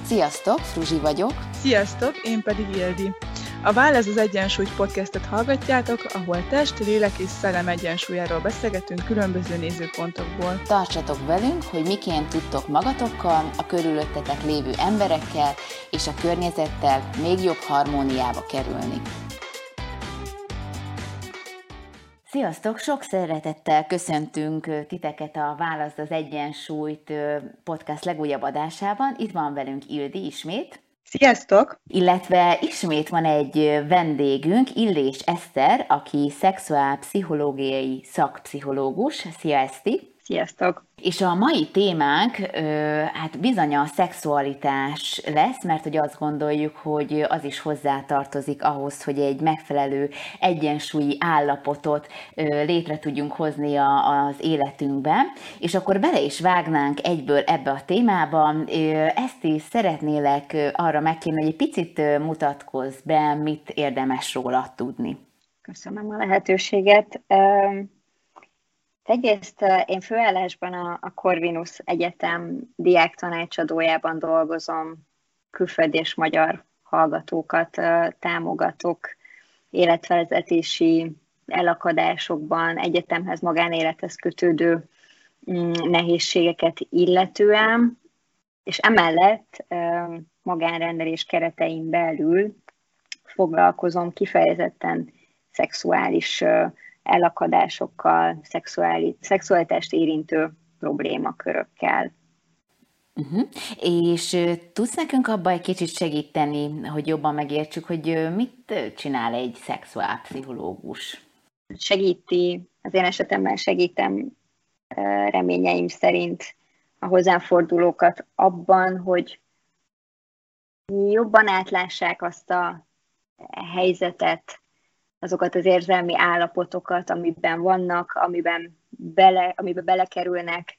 Sziasztok, Fruzsi vagyok. Sziasztok, én pedig Ildi. A Válasz az Egyensúly podcastet hallgatjátok, ahol test, lélek és szellem egyensúlyáról beszélgetünk különböző nézőpontokból. Tartsatok velünk, hogy miként tudtok magatokkal, a körülöttetek lévő emberekkel és a környezettel még jobb harmóniába kerülni. Sziasztok! Sok szeretettel köszöntünk titeket a Válaszd az Egyensúlyt podcast legújabb adásában. Itt van velünk Ildi ismét. Sziasztok! Illetve ismét van egy vendégünk, Illés Eszter, aki szexuálpszichológiai szakpszichológus. Szia, Eszti! Sziasztok! És a mai témánk hát bizony a szexualitás lesz, mert hogy azt gondoljuk, hogy az is hozzátartozik ahhoz, hogy egy megfelelő egyensúlyi állapotot létre tudjunk hozni az életünkben. És akkor bele is vágnánk egyből ebbe a témába. Ezt is szeretnélek arra megkérni, hogy egy picit mutatkozz be, mit érdemes róla tudni. Köszönöm a lehetőséget. Egyrészt én főállásban a Corvinus Egyetem diáktanácsadójában dolgozom, külföldi és magyar hallgatókat támogatok, életvezetési elakadásokban, egyetemhez, magánélethez kötődő nehézségeket illetően, és emellett magánrendelés keretein belül foglalkozom kifejezetten szexuális elakadásokkal, szexualitást érintő problémakörökkel. És tudsz nekünk abban egy kicsit segíteni, hogy jobban megértsük, hogy mit csinál egy szexuálpszichológus? Segíti, az én esetemben segítem reményeim szerint a hozzám fordulókat abban, hogy jobban átlássák azt a helyzetet, azokat az érzelmi állapotokat, amiben vannak, amiben belekerülnek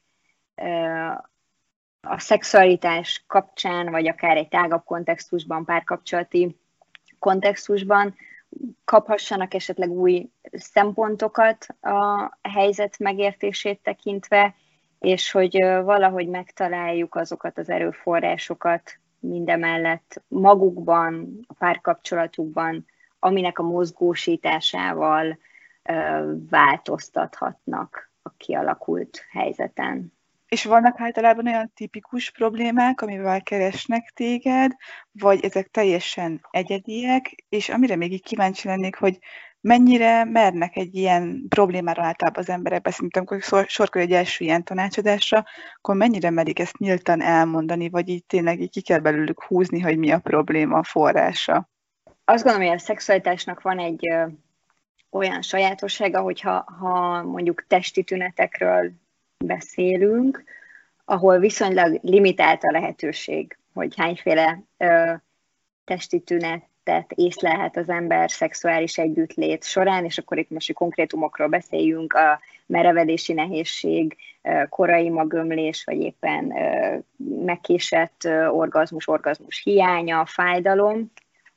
a szexualitás kapcsán, vagy akár egy tágabb kontextusban, párkapcsolati kontextusban, kaphassanak esetleg új szempontokat a helyzet megértését tekintve, és hogy valahogy megtaláljuk azokat az erőforrásokat mindemellett magukban, a párkapcsolatukban, aminek a mozgósításával változtathatnak a kialakult helyzeten. És vannak általában olyan tipikus problémák, amivel keresnek téged, vagy ezek teljesen egyediek, és amire még így kíváncsi lennék, hogy mennyire mernek egy ilyen problémára általában az emberek beszélni, amikor sor kerül egy első ilyen tanácsadásra, akkor mennyire merik ezt nyíltan elmondani, vagy így tényleg így ki kell belőlük húzni, hogy mi a probléma forrása? Azt gondolom, hogy a szexualitásnak van egy olyan sajátossága, hogyha mondjuk testi tünetekről beszélünk, ahol viszonylag limitált a lehetőség, hogy hányféle testi tünetet észlelhet az ember szexuális együttlét során, és akkor itt most konkrétumokról beszéljünk, a merevedési nehézség, korai magömlés, vagy éppen megkésett orgazmus hiánya, fájdalom,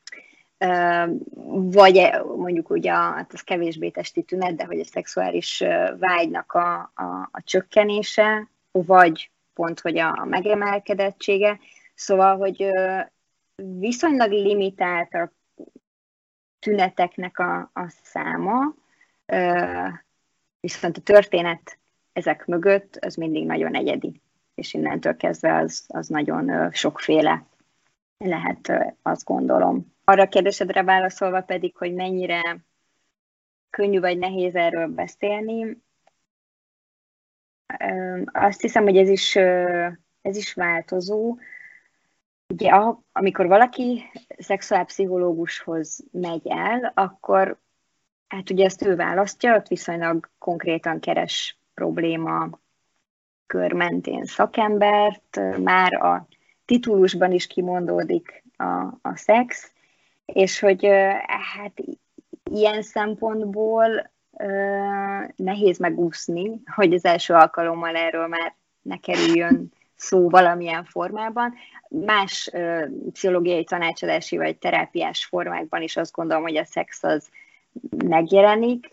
vagy mondjuk ugye az kevésbé testi tünet, de hogy a szexuális vágynak a csökkenése, vagy pont, hogy a megemelkedettsége. Szóval, hogy viszonylag limitált a tüneteknek a száma, viszont a történet ezek mögött az mindig nagyon egyedi, és innentől kezdve az nagyon sokféle lehet, azt gondolom. Arra a kérdésedre válaszolva pedig, hogy mennyire könnyű vagy nehéz erről beszélni, azt hiszem, hogy ez is változó. Ugye, amikor valaki szexuálpszichológushoz megy el, akkor hát ugye ezt ő választja, ott viszonylag konkrétan keres probléma kör mentén szakembert, már a titulusban is kimondódik a szex, és hogy hát ilyen szempontból nehéz megúszni, hogy az első alkalommal erről már ne kerüljön szó valamilyen formában. Más pszichológiai tanácsadási vagy terápiás formákban is azt gondolom, hogy a szex az megjelenik.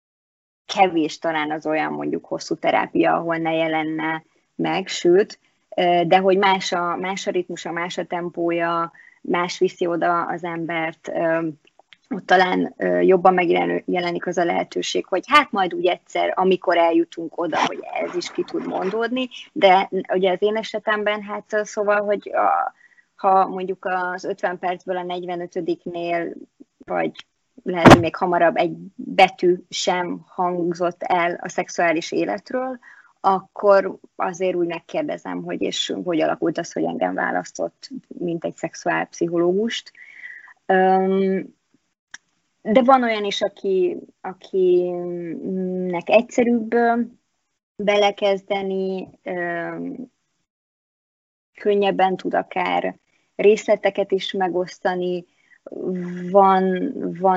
Kevés talán az olyan mondjuk hosszú terápia, ahol ne jelenne meg, sőt, de hogy más a ritmusa, más a tempója, más viszi oda az embert, ott talán jobban megjelenik az a lehetőség, hogy hát majd úgy egyszer, amikor eljutunk oda, hogy ez is ki tud mondódni, de ugye az én esetemben, hát szóval, hogy ha mondjuk az 50 percből a 45-nél, vagy lehet, hogy még hamarabb egy betű sem hangzott el a szexuális életről, akkor azért úgy megkérdezem, hogy és hogy alakult az, hogy engem választott, mint egy szexuálpszichológust. De van olyan is, akinek egyszerűbb belekezdeni, könnyebben tud akár részleteket is megosztani. Van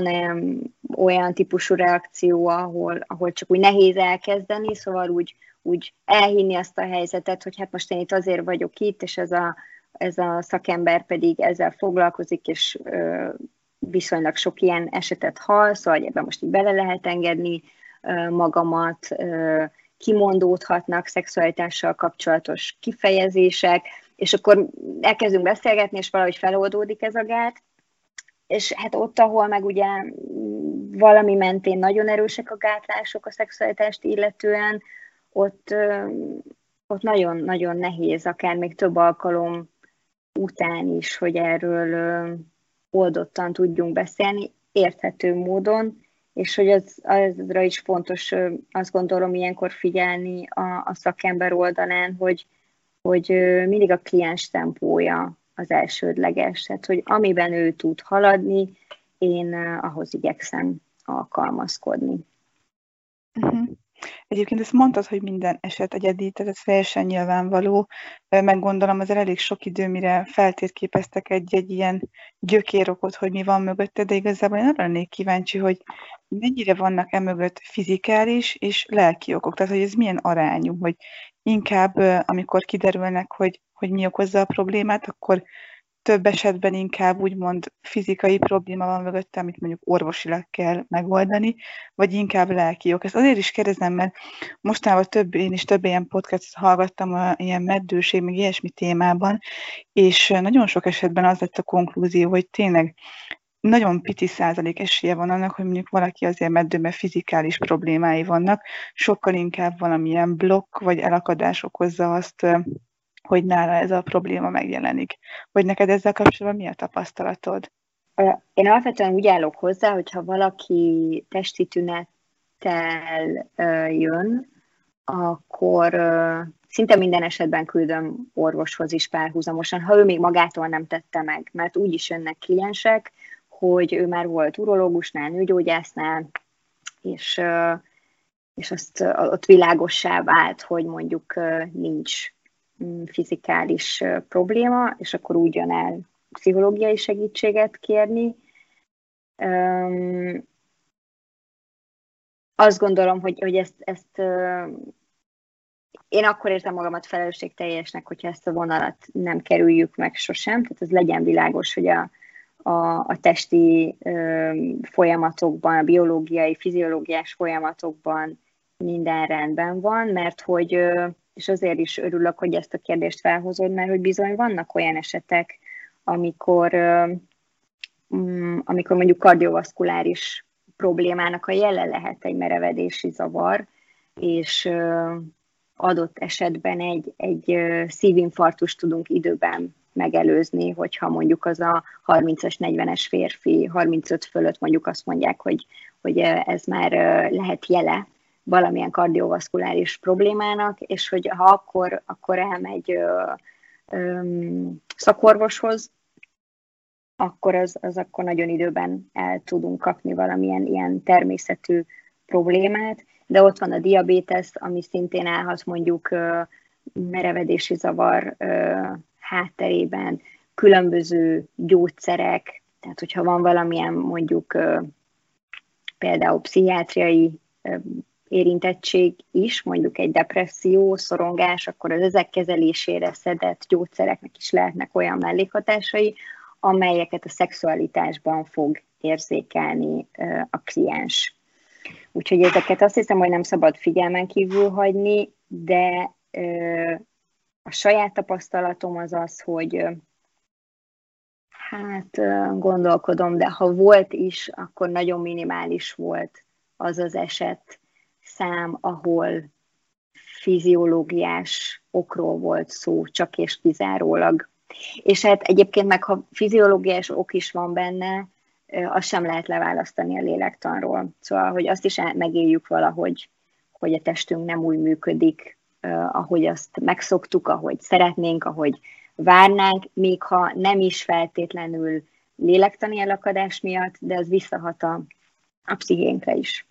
olyan típusú reakció, ahol csak úgy nehéz elkezdeni, szóval úgy elhinni azt a helyzetet, hogy hát most én itt azért vagyok itt, és ez a szakember pedig ezzel foglalkozik, és viszonylag sok ilyen esetet hall, szóval ebben most így bele lehet engedni magamat, kimondódhatnak szexualitással kapcsolatos kifejezések, és akkor elkezdünk beszélgetni, és valahogy feloldódik ez a gát, és hát ott, ahol meg ugye valami mentén nagyon erősek a gátlások a szexualitást illetően, ott nagyon-nagyon nehéz, akár még több alkalom után is, hogy erről oldottan tudjunk beszélni, érthető módon, és hogy azra is fontos, azt gondolom, ilyenkor figyelni a szakember oldalán, hogy mindig a kliens tempója az elsődleges, tehát hogy amiben ő tud haladni, én ahhoz igyekszem alkalmazkodni. Uh-huh. Egyébként ezt mondtad, hogy minden eset egyedi, tehát ez teljesen nyilvánvaló. Meg gondolom, azért elég sok idő, mire feltérképeztek egy ilyen gyökérokot, hogy mi van mögötte, de igazából én arra lennék kíváncsi, hogy mennyire vannak mögött fizikális és lelki okok, tehát hogy ez milyen arányú, hogy inkább amikor kiderülnek, hogy mi okozza a problémát, akkor több esetben inkább úgymond fizikai probléma van mögötte, amit mondjuk orvosilag kell megoldani, vagy inkább lelki ok. Ezt azért is kérdezem, mert mostanában én is több ilyen podcastot hallgattam, ilyen meddőség, meg ilyesmi témában, és nagyon sok esetben az lett a konklúzió, hogy tényleg nagyon pici százalék esélye van annak, hogy mondjuk valaki azért meddőben fizikális problémái vannak, sokkal inkább valamilyen blokk vagy elakadás okozza azt, hogy nála ez a probléma megjelenik. Hogy neked ezzel kapcsolatban mi a tapasztalatod? Én alapvetően úgy állok hozzá, hogyha valaki testi tünettel jön, akkor szinte minden esetben küldöm orvoshoz is párhuzamosan, ha ő még magától nem tette meg, mert úgy is jönnek kliensek, hogy ő már volt urológusnál, nőgyógyásznál, és azt ott világossá vált, hogy mondjuk nincs fizikális probléma, és akkor úgy jön el pszichológiai segítséget kérni. Azt gondolom, hogy ezt én akkor érzem magamat felelősségteljesnek, hogyha ezt a vonalat nem kerüljük meg sosem, tehát ez legyen világos, hogy a testi folyamatokban, a biológiai, fiziológiás folyamatokban minden rendben van, mert hogy és azért is örülök, hogy ezt a kérdést felhozod, mert hogy bizony vannak olyan esetek, amikor mondjuk kardiovaszkuláris problémának a jele lehet egy merevedési zavar, és adott esetben egy szívinfarktust tudunk időben megelőzni, hogyha mondjuk az a 30-as, 40-es férfi, 35 fölött mondjuk azt mondják, hogy ez már lehet jele valamilyen kardiovaszkuláris problémának, és hogy ha akkor elmegy szakorvoshoz, akkor az akkor nagyon időben el tudunk kapni valamilyen ilyen természetű problémát, de ott van a diabétesz, ami szintén állhat mondjuk merevedési zavar hátterében, különböző gyógyszerek, tehát hogyha van valamilyen mondjuk például pszichiátriai érintettség is, mondjuk egy depresszió, szorongás, akkor az ezek kezelésére szedett gyógyszereknek is lehetnek olyan mellékhatásai, amelyeket a szexualitásban fog érzékelni a kliens. Úgyhogy ezeket azt hiszem, hogy nem szabad figyelmen kívül hagyni, de A saját tapasztalatom az az, hogy hát gondolkodom, de ha volt is, akkor nagyon minimális volt az az eset szám, ahol fiziológiás okról volt szó, csak és kizárólag. És hát egyébként meg, ha fiziológiás ok is van benne, azt sem lehet leválasztani a lélektanról. Szóval, hogy azt is megéljük valahogy, hogy a testünk nem úgy működik, ahogy azt megszoktuk, ahogy szeretnénk, ahogy várnánk, még ha nem is feltétlenül lélektani elakadás miatt, de ez visszahat a pszichénkre is.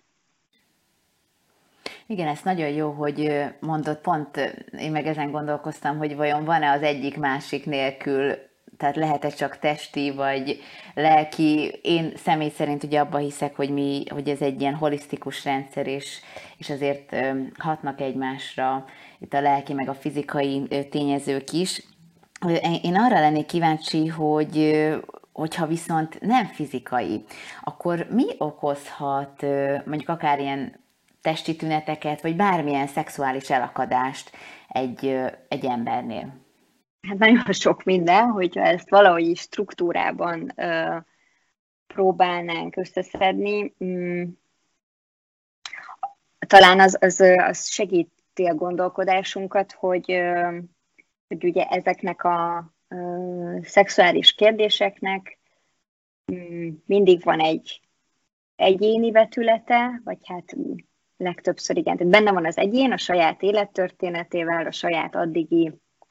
Igen, ez nagyon jó, hogy mondod, pont én meg ezen gondolkoztam, hogy vajon van-e az egyik másik nélkül, tehát lehet-e csak testi vagy lelki. Én személy szerint ugye abban hiszek, hogy ez egy ilyen holisztikus rendszer, és azért hatnak egymásra itt a lelki meg a fizikai tényezők is. Én arra lennék kíváncsi, hogyha viszont nem fizikai, akkor mi okozhat mondjuk akár ilyen testi tüneteket, vagy bármilyen szexuális elakadást egy embernél? Hát nagyon sok minden, hogyha ezt valahogy is struktúrában próbálnánk összeszedni. Talán az segíti a gondolkodásunkat, hogy ugye ezeknek a szexuális kérdéseknek mindig van egy egyéni vetülete, vagy hát legtöbbször igen. Tehát benne van az egyén a saját élettörténetével, a saját addigi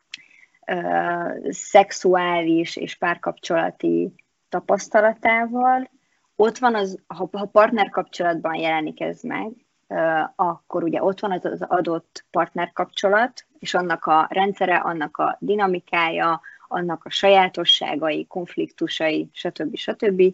szexuális és párkapcsolati tapasztalatával. Ott van ha partnerkapcsolatban jelenik ez meg, akkor ugye ott van az adott partnerkapcsolat, és annak a rendszere, annak a dinamikája, annak a sajátosságai, konfliktusai, stb.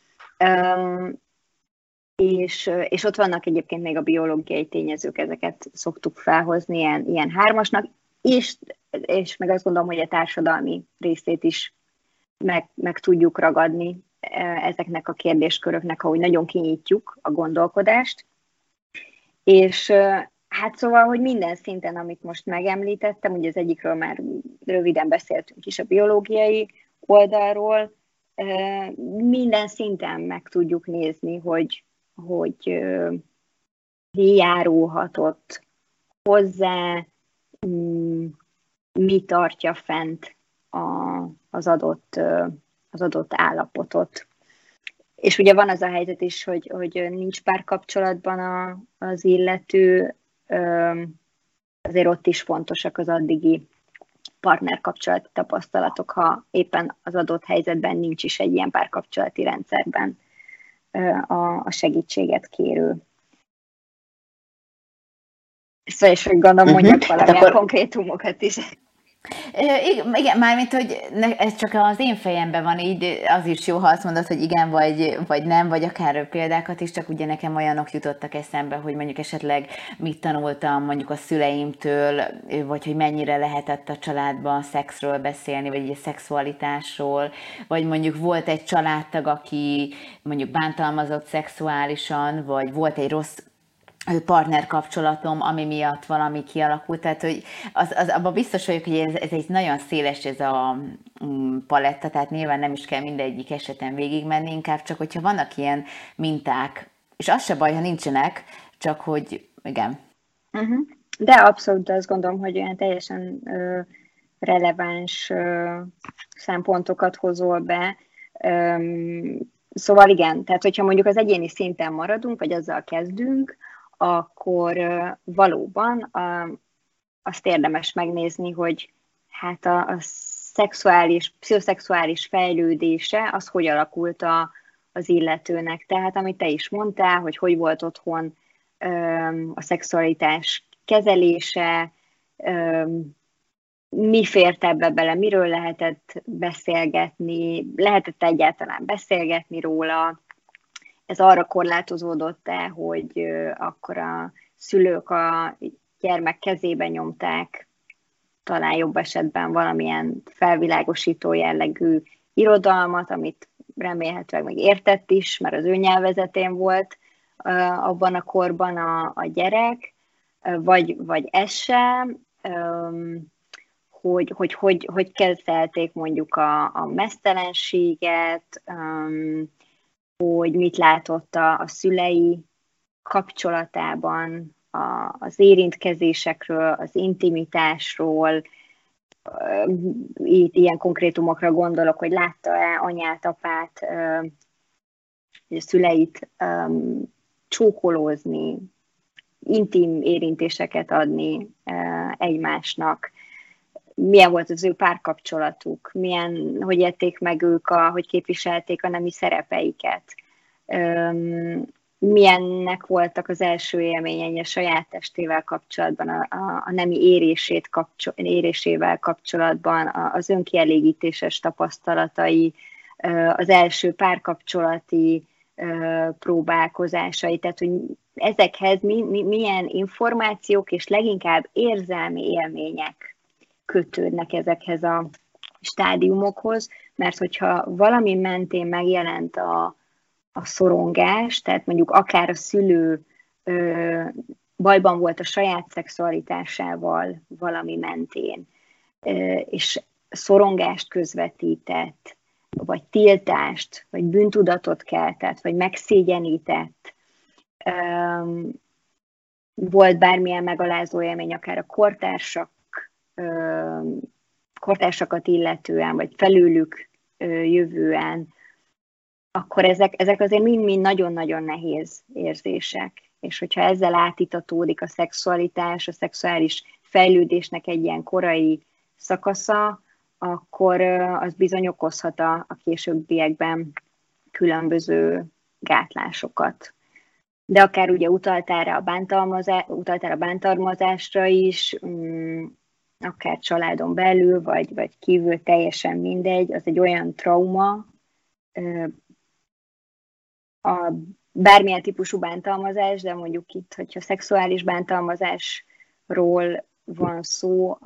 És ott vannak egyébként még a biológiai tényezők, ezeket szoktuk felhozni ilyen hármasnak, és meg azt gondolom, hogy a társadalmi részét is meg tudjuk ragadni ezeknek a kérdésköröknek, ahogy nagyon kinyitjuk a gondolkodást. És hát szóval, hogy minden szinten, amit most megemlítettem, ugye az egyikről már röviden beszéltünk is, a biológiai oldalról, minden szinten meg tudjuk nézni, hogy járulhatott hozzá, mi tartja fent az adott állapotot. És ugye van az a helyzet is, hogy nincs párkapcsolatban az illető, azért ott is fontosak az addigi partnerkapcsolati tapasztalatok, ha éppen az adott helyzetben nincs is egy ilyen párkapcsolati rendszerben a segítséget kérő. Szóval is, hogy gondolom, mondjak valamilyen konkrétumokat is. Igen, mármint, hogy ez csak az én fejemben van így, az is jó, ha azt mondod, hogy igen, vagy nem, vagy akár példákat is, csak ugye nekem olyanok jutottak eszembe, hogy mondjuk esetleg mit tanultam mondjuk a szüleimtől, vagy hogy mennyire lehetett a családban szexről beszélni, vagy a szexualitásról, vagy mondjuk volt egy családtag, aki mondjuk bántalmazott szexuálisan, vagy volt egy rossz partnerkapcsolatom, ami miatt valami kialakult, tehát hogy abban biztos vagyok, hogy ez egy nagyon széles ez a paletta, tehát nyilván nem is kell mindegyik eseten végigmenni, inkább csak, hogyha vannak ilyen minták, és az se baj, ha nincsenek, csak hogy igen. De abszolút azt gondolom, hogy olyan teljesen releváns szempontokat hozol be. Szóval igen, tehát hogyha mondjuk az egyéni szinten maradunk, vagy azzal kezdünk, akkor valóban azt érdemes megnézni, hogy hát a pszichoszexuális fejlődése az hogy alakult az illetőnek. Tehát amit te is mondtál, hogy volt otthon a szexualitás kezelése, mi fért ebbe bele, miről lehetett beszélgetni, lehetett egyáltalán beszélgetni róla. Ez arra korlátozódott-e, hogy akkor a szülők a gyermek kezébe nyomták, talán jobb esetben valamilyen felvilágosító jellegű irodalmat, amit remélhetőleg meg értett is, mert az ő nyelvezetén volt abban a korban a gyerek, vagy ez sem, hogy kezelték mondjuk a meztelenséget, hogy mit látott a szülei kapcsolatában, az érintkezésekről, az intimitásról. Itt ilyen konkrétumokra gondolok, hogy látta-e anyát, apát, a szüleit csókolózni, intim érintéseket adni egymásnak. Milyen volt az ő párkapcsolatuk, hogy élték meg ők, hogy képviselték a nemi szerepeiket. Milyennek voltak az első élményei a saját testével kapcsolatban, a nemi érésével kapcsolatban, az önkielégítéses tapasztalatai, az első párkapcsolati próbálkozásai, tehát hogy ezekhez milyen információk és leginkább érzelmi élmények kötődnek ezekhez a stádiumokhoz, mert hogyha valami mentén megjelent a szorongás, tehát mondjuk akár a szülő bajban volt a saját szexualitásával valami mentén, és szorongást közvetített, vagy tiltást, vagy bűntudatot keltett, vagy megszégyenített, volt bármilyen megalázó élmény, akár a kortársakat illetően, vagy felőlük jövően, akkor ezek azért mind-mind nagyon-nagyon nehéz érzések. És hogyha ezzel átitatódik a szexualitás, a szexuális fejlődésnek egy ilyen korai szakasza, akkor az bizony okozhat a későbbiekben különböző gátlásokat. De akár ugye utaltál a bántalmazásra is, akár családon belül, vagy kívül, teljesen mindegy, az egy olyan trauma, a bármilyen típusú bántalmazás, de mondjuk itt, hogyha szexuális bántalmazásról van szó,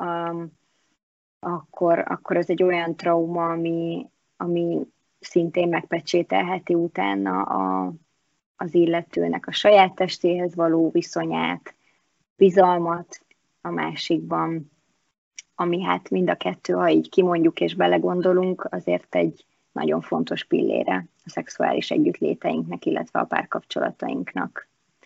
akkor ez egy olyan trauma, ami szintén megpecsételheti utána az illetőnek a saját testéhez való viszonyát, bizalmat a másikban, ami hát mind a kettő, ha így kimondjuk és belegondolunk, azért egy nagyon fontos pillére a szexuális együttléteinknek, illetve a párkapcsolatainknak.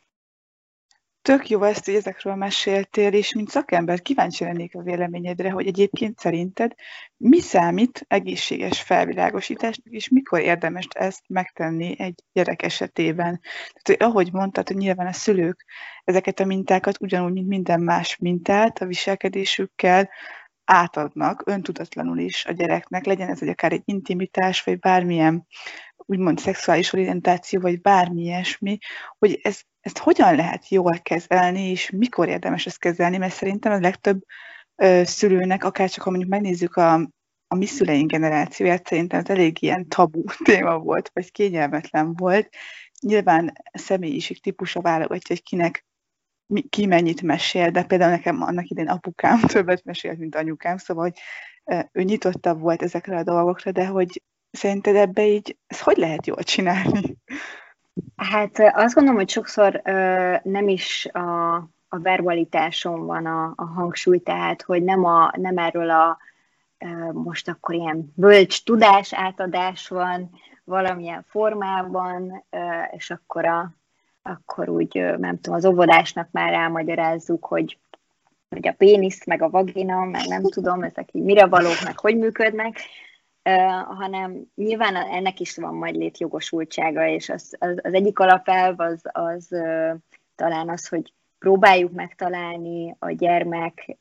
Tök jó ezt, hogy ezekről meséltél, és mint szakember kíváncsi lennék a véleményedre, hogy egyébként szerinted mi számít egészséges felvilágosításnak, és mikor érdemes ezt megtenni egy gyerek esetében. Tehát, hogy ahogy mondtad, hogy nyilván a szülők ezeket a mintákat ugyanúgy, mint minden más mintát a viselkedésükkel átadnak öntudatlanul is a gyereknek, legyen ez akár egy intimitás, vagy bármilyen úgymond szexuális orientáció, vagy bármi ilyesmi, hogy ezt hogyan lehet jól kezelni, és mikor érdemes ezt kezelni, mert szerintem a legtöbb szülőnek, akár csak ha mondjuk megnézzük a mi szüleink generációját, szerintem ez elég ilyen tabu téma volt, vagy kényelmetlen volt. Nyilván személyiség típusa válogatja, hogy ki mennyit mesél, de például nekem annak idején apukám többet mesélt, mint anyukám, szóval hogy ő nyitottabb volt ezekre a dolgokra, de hogy szerinted ebbe így, ezt hogy lehet jól csinálni? Hát azt gondolom, hogy sokszor nem is a verbalitáson van a hangsúly, tehát hogy nem erről most akkor ilyen bölcs tudás átadás van valamilyen formában, és akkor úgy, nem tudom, az óvodásnak már elmagyarázzuk, hogy a pénisz, meg a vagina, meg nem tudom, ezek így mire valók, meg hogy működnek, hanem nyilván ennek is van majd létjogosultsága, és az egyik alapelv az talán az, hogy próbáljuk megtalálni a gyermek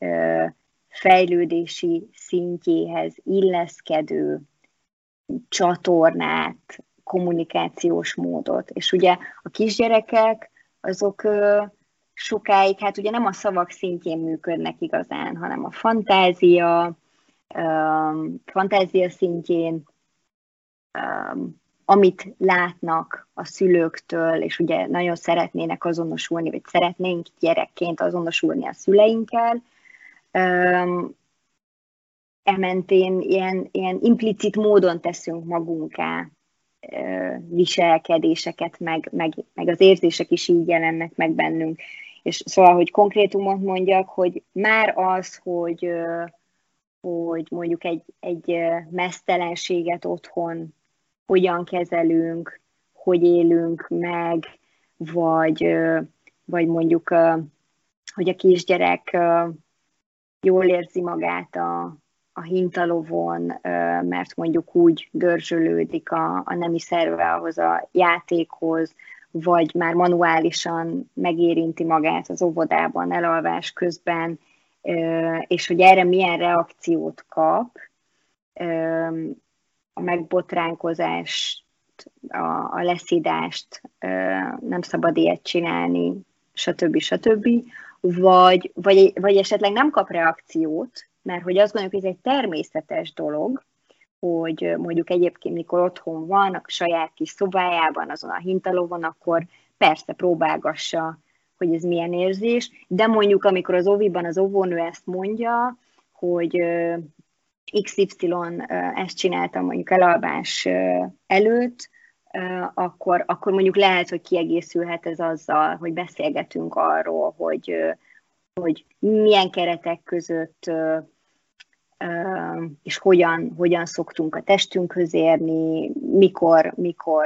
fejlődési szintjéhez illeszkedő csatornát, kommunikációs módot. És ugye a kisgyerekek azok sokáig, hát ugye nem a szavak szintjén működnek igazán, hanem a fantázia szintjén, amit látnak a szülőktől, és ugye nagyon szeretnének azonosulni, vagy szeretnénk gyerekként azonosulni a szüleinkkel, ementén ilyen implicit módon teszünk magunká viselkedéseket, meg az érzések is így jelennek meg bennünk. És szóval, hogy konkrétumot mondjak, hogy már az, hogy hogy mondjuk egy meztelenséget otthon hogyan kezelünk, hogy élünk meg, vagy mondjuk, hogy a kisgyerek jól érzi magát a hintalovon, mert mondjuk úgy dörzsölődik a nemi szerve ahhoz a játékhoz, vagy már manuálisan megérinti magát az óvodában elalvás közben, és hogy erre milyen reakciót kap, a megbotránkozást, a leszídást, nem szabad ilyet csinálni, stb. Vagy esetleg nem kap reakciót, mert hogy azt gondoljuk, hogy ez egy természetes dolog, hogy mondjuk egyébként, mikor otthon van, a saját kis szobájában, azon a hintalovon, akkor persze próbálgassa, hogy ez milyen érzés, de mondjuk, amikor az óviban az óvónő ezt mondja, hogy XY ezt csináltam mondjuk elalvás előtt, akkor mondjuk lehet, hogy kiegészülhet ez azzal, hogy beszélgetünk arról, hogy milyen keretek között és hogyan szoktunk a testünkhöz érni, mikor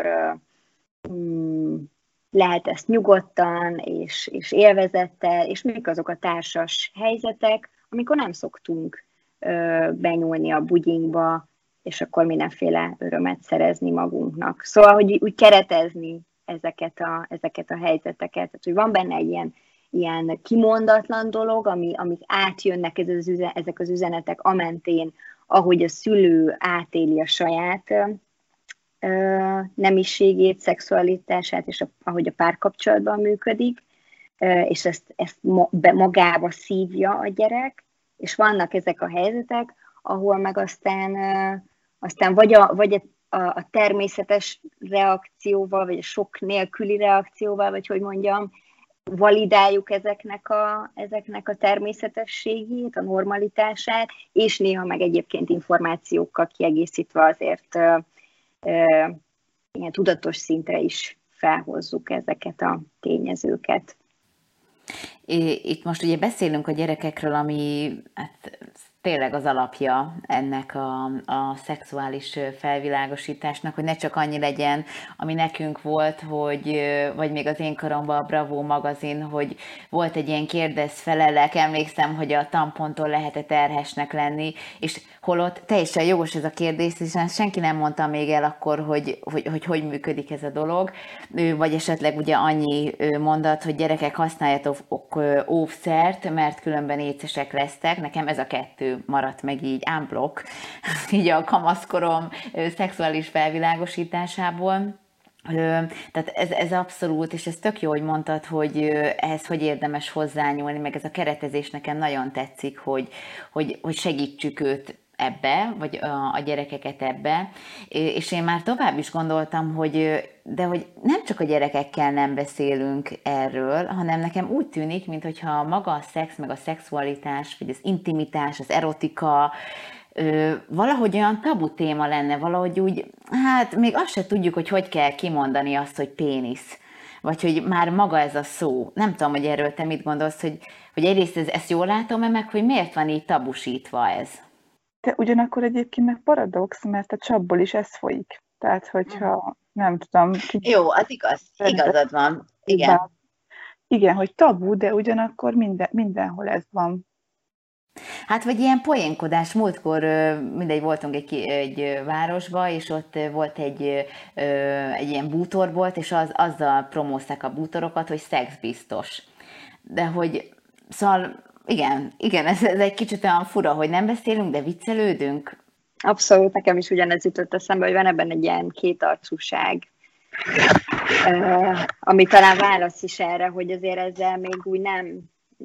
lehet ezt nyugodtan és élvezettel, és mik azok a társas helyzetek, amikor nem szoktunk benyúlni a bugyinkba, és akkor mindenféle örömet szerezni magunknak. Szóval, hogy úgy keretezni ezeket a helyzeteket. Tehát, hogy van benne egy ilyen kimondatlan dolog, amik átjönnek ezek az üzenetek a mentén, ahogy a szülő átéli a saját nemiségét, szexualitását, és ahogy a párkapcsolatban működik, és ezt magába szívja a gyerek, és vannak ezek a helyzetek, ahol meg aztán vagy a természetes reakcióval, vagy a sok nélküli reakcióval, vagy hogy mondjam, validáljuk ezeknek a természetességét, a normalitását, és néha meg egyébként információkkal kiegészítve azért ilyen tudatos szintre is felhozzuk ezeket a tényezőket. Itt most ugye beszélünk a gyerekekről, ami hát, tényleg az alapja ennek a szexuális felvilágosításnak, hogy ne csak annyi legyen, ami nekünk volt, vagy még az én koromban a Bravo magazin, hogy volt egy ilyen kérdez-felelek, emlékszem, hogy a tampontól lehetett terhesnek lenni, és holott teljesen jogos ez a kérdés, és senki nem mondta még el akkor, hogy működik ez a dolog, vagy esetleg ugye annyi mondat, hogy gyerekek, használjatok óvszert, mert különben écesek lesztek. Nekem ez a kettő maradt meg így unblock, így a kamaszkorom szexuális felvilágosításából. Tehát ez abszolút, és ez tök jó, hogy mondtad, hogy ehhez hogy érdemes hozzányúlni, meg ez a keretezés nekem nagyon tetszik, hogy segítsük őt ebbe, vagy a gyerekeket ebbe, és én már tovább is gondoltam, hogy nem csak a gyerekekkel nem beszélünk erről, hanem nekem úgy tűnik, mintha maga a szex, meg a szexualitás, vagy az intimitás, az erotika, valahogy olyan tabu téma lenne, valahogy úgy, hát még azt se tudjuk, hogy kell kimondani azt, hogy pénisz, vagy hogy már maga ez a szó. Nem tudom, hogy erről te mit gondolsz, hogy egyrészt ezt jól látom-e meg, hogy miért van így tabusítva ez? De ugyanakkor egyébként meg paradox, mert a csapból is ez folyik. Tehát, hogyha nem tudom... Jó, az igaz. Igazad van. Igen. Igen, hogy tabu, de ugyanakkor mindenhol ez van. Hát, vagy ilyen poénkodás. Múltkor mindegy, voltunk egy városba, és ott volt egy ilyen bútorbolt, és azzal promózták a bútorokat, hogy szexbiztos. De hogy, szóval igen, ez egy kicsit olyan fura, hogy nem beszélünk, de viccelődünk. Abszolút, nekem is ugyanez jutott eszembe, hogy van ebben egy ilyen kétarcúság, ami talán válasz is erre, hogy azért ezzel még úgy nem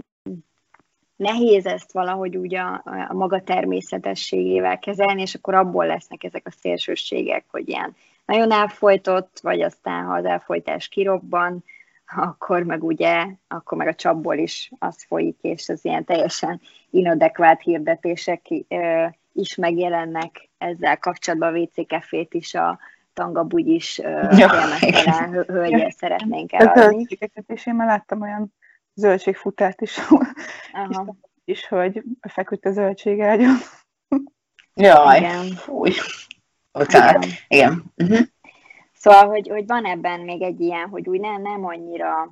nehéz ezt valahogy úgy a maga természetességével kezelni, és akkor abból lesznek ezek a szélsőségek, hogy ilyen nagyon elfojtott, vagy aztán, ha az elfojtás kirobban, akkor meg a csapból is az folyik, és az ilyen teljesen inadekvát hirdetések is megjelennek ezzel kapcsolatban. A WC Cafét is a tangabugyis félmeztelen hölgyel szeretnénk eladni. És én már láttam olyan zöldségfutárt is, és hogy feküdt a zöldségágyon. Jaj, Igen, fúj. Bocsánat. igen. Igen. Uh-huh. Szóval, hogy van ebben még egy ilyen, hogy úgy nem annyira,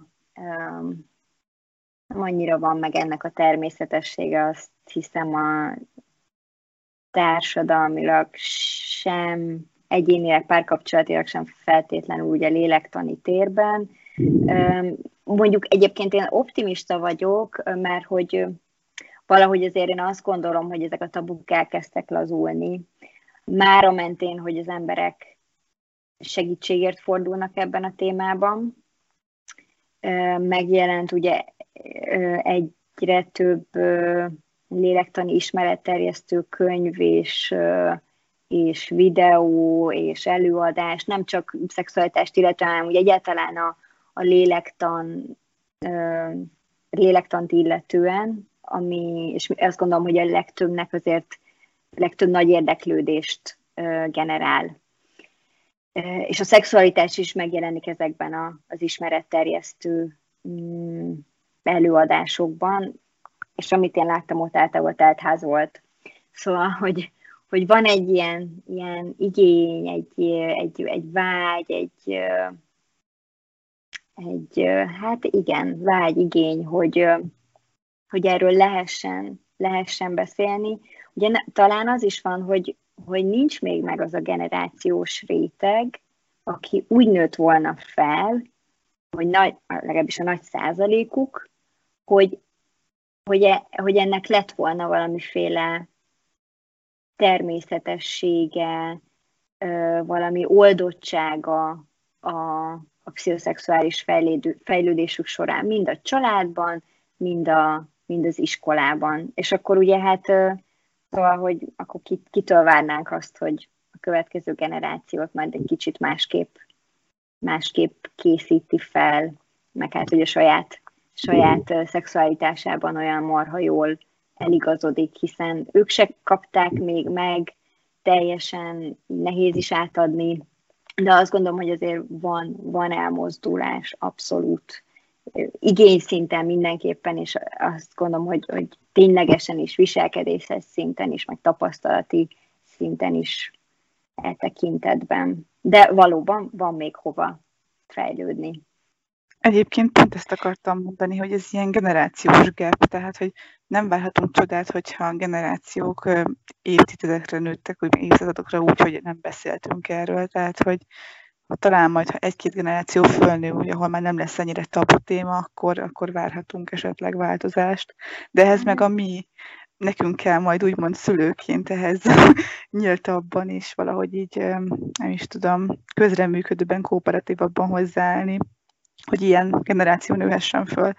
nem annyira van meg ennek a természetessége, azt hiszem a társadalmilag sem, egyénileg, párkapcsolatilag sem feltétlenül ugye lélektani térben. Mondjuk egyébként én optimista vagyok, mert hogy valahogy azért én azt gondolom, hogy ezek a tabuk elkezdtek lazulni. Mára mentén, hogy az emberek segítségért fordulnak ebben a témában. Megjelent ugye egyre több lélektani ismeretterjesztő könyv és videó és előadás, nem csak szexualitást illetően, hanem ugye egyáltalán a lélektant illetően, és azt gondolom, hogy a legtöbbnek azért legtöbb nagy érdeklődést generál. És a szexualitás is megjelenik ezekben az ismeretterjesztő előadásokban, és amit én láttam, ott általában teltház volt. Szóval, hogy van egy ilyen igény, egy vágy, hát igen, vágy, igény, hogy erről lehessen beszélni. Ugye talán az is van, hogy nincs még meg az a generációs réteg, aki úgy nőtt volna fel, hogy legalábbis a nagy százalékuk, hogy ennek lett volna valamiféle természetessége, valami oldottsága a pszichoszexuális fejlődésük során, mind a családban, mind az iskolában. És akkor ugye hát szóval, hogy akkor kitől várnánk azt, hogy a következő generációt majd egy kicsit másképp készíti fel, meg hát ugye saját szexualitásában olyan marha jól eligazodik, hiszen ők se kapták még meg, teljesen nehéz is átadni, de azt gondolom, hogy azért van elmozdulás, abszolút igényszinten mindenképpen, és azt gondolom, hogy ténylegesen is, viselkedéses szinten is, meg tapasztalati szinten is e tekintetben. De valóban van még hova fejlődni. Egyébként pont ezt akartam mondani, hogy ez ilyen generációs gap, tehát hogy nem várhatunk csodát, hogyha a generációk évtizedekre nőttek, vagy évszázadokra úgy, hogy nem beszéltünk erről, tehát hogy talán majd, ha egy-két generáció fölnő, ahol már nem lesz ennyire tabu téma, akkor várhatunk esetleg változást. De ehhez meg nekünk kell majd úgymond szülőként ehhez nyíltabban is valahogy így, nem is tudom, közreműködőben, kooperatívabban hozzáállni, hogy ilyen generáció nőhessen föl.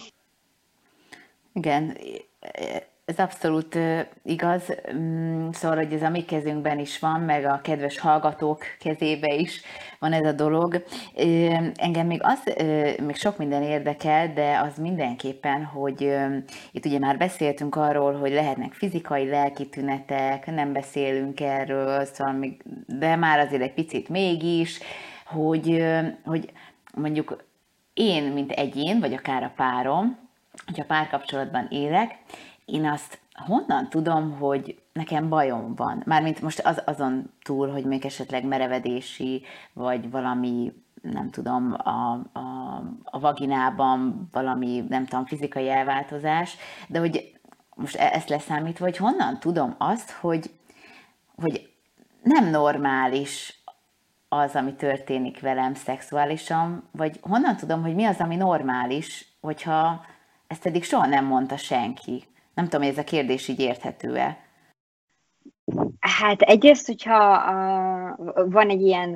Igen, ez abszolút igaz. Szóval, hogy ez a mi kezünkben is van, meg a kedves hallgatók kezébe is van ez a dolog. Engem még sok minden érdekel, de az mindenképpen, hogy itt ugye már beszéltünk arról, hogy lehetnek fizikai, lelki tünetek, nem beszélünk erről, szóval de már azért egy picit mégis, hogy mondjuk én, mint egyén, vagy akár a párom, hogyha párkapcsolatban élek, én azt honnan tudom, hogy nekem bajom van? Mármint most azon túl, hogy még esetleg merevedési, vagy valami, nem tudom, a vaginában valami, nem tudom, fizikai elváltozás, de hogy most ezt leszámítva, hogy honnan tudom azt, hogy nem normális az, ami történik velem szexuálisan, vagy honnan tudom, hogy mi az, ami normális, hogyha ezt eddig soha nem mondta senki. Nem tudom, hogy ez a kérdés így érthető-e. Hát egyrészt, hogyha van egy ilyen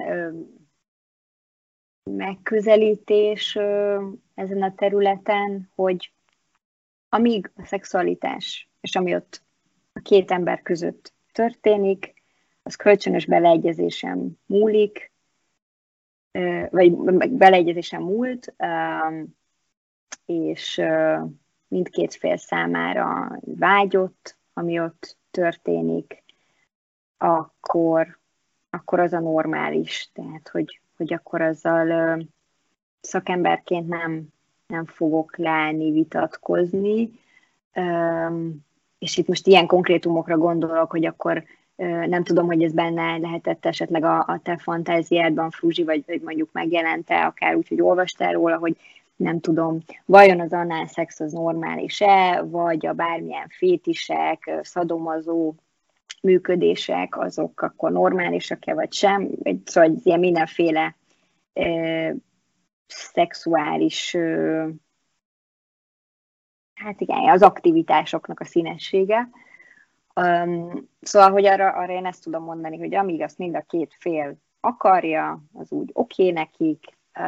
megközelítés ezen a területen, hogy amíg a szexualitás, és ami ott a két ember között történik, az kölcsönös beleegyezésen múlik, vagy beleegyezésen múlt, és mindkét fél számára vágyott, ami ott történik, akkor az a normális. Tehát, hogy akkor azzal szakemberként nem fogok leállni, vitatkozni. És itt most ilyen konkrétumokra gondolok, hogy akkor Nem tudom, hogy ez benne lehetett esetleg a te fantáziádban, Fruzsi, vagy mondjuk megjelente, akár úgy, hogy olvastál róla, hogy nem tudom, vajon az análszex az normális-e, vagy a bármilyen fétisek, szadomazó működések, azok akkor normálisak-e, vagy sem, szóval ilyen mindenféle szexuális, hát igen, az aktivitásoknak a színessége. Szóval, hogy arra én ezt tudom mondani, hogy amíg azt mind a két fél akarja, az úgy oké nekik,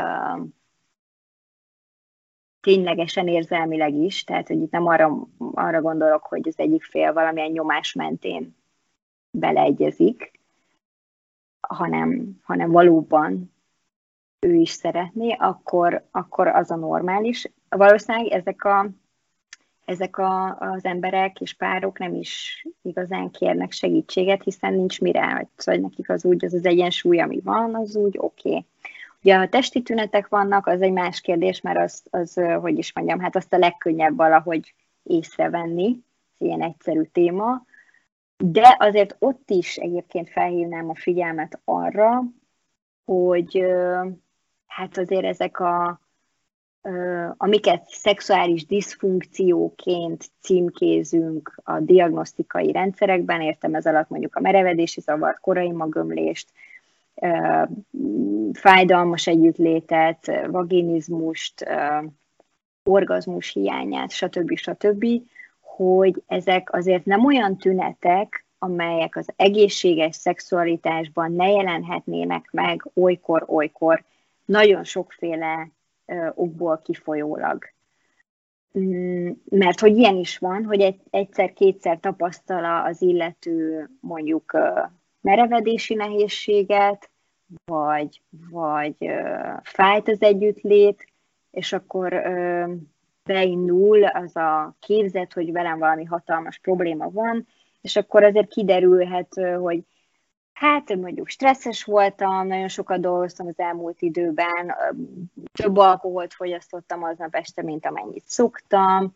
ténylegesen érzelmileg is, tehát hogy itt nem arra gondolok, hogy az egyik fél valamilyen nyomás mentén beleegyezik, hanem valóban ő is szeretné, akkor az a normális. Valószínűleg ezek az emberek és párok nem is igazán kérnek segítséget, hiszen nincs mire, szóval nekik az egyensúly, ami van, az úgy oké. Ugye, ha testi tünetek vannak, az egy más kérdés, mert hogy is mondjam, hát azt a legkönnyebb valahogy észrevenni, ilyen egyszerű téma, de azért ott is egyébként felhívnám a figyelmet arra, hogy hát azért ezek amiket szexuális diszfunkcióként címkézünk a diagnosztikai rendszerekben, értem ez alatt mondjuk a merevedési zavart, korai magömlést, fájdalmas együttlétet, vaginizmust, orgazmus hiányát, stb., hogy ezek azért nem olyan tünetek, amelyek az egészséges szexualitásban ne jelenhetnének meg olykor-olykor, nagyon sokféle okból kifolyólag. Mert hogy ilyen is van, hogy egyszer-kétszer tapasztal az illető mondjuk merevedési nehézséget, vagy fájt az együttlét, és akkor beindul az a képzet, hogy velem valami hatalmas probléma van, és akkor azért kiderülhet, hogy hát mondjuk stresszes voltam, nagyon sokat dolgoztam az elmúlt időben, több alkoholt fogyasztottam aznap este, mint amennyit szoktam,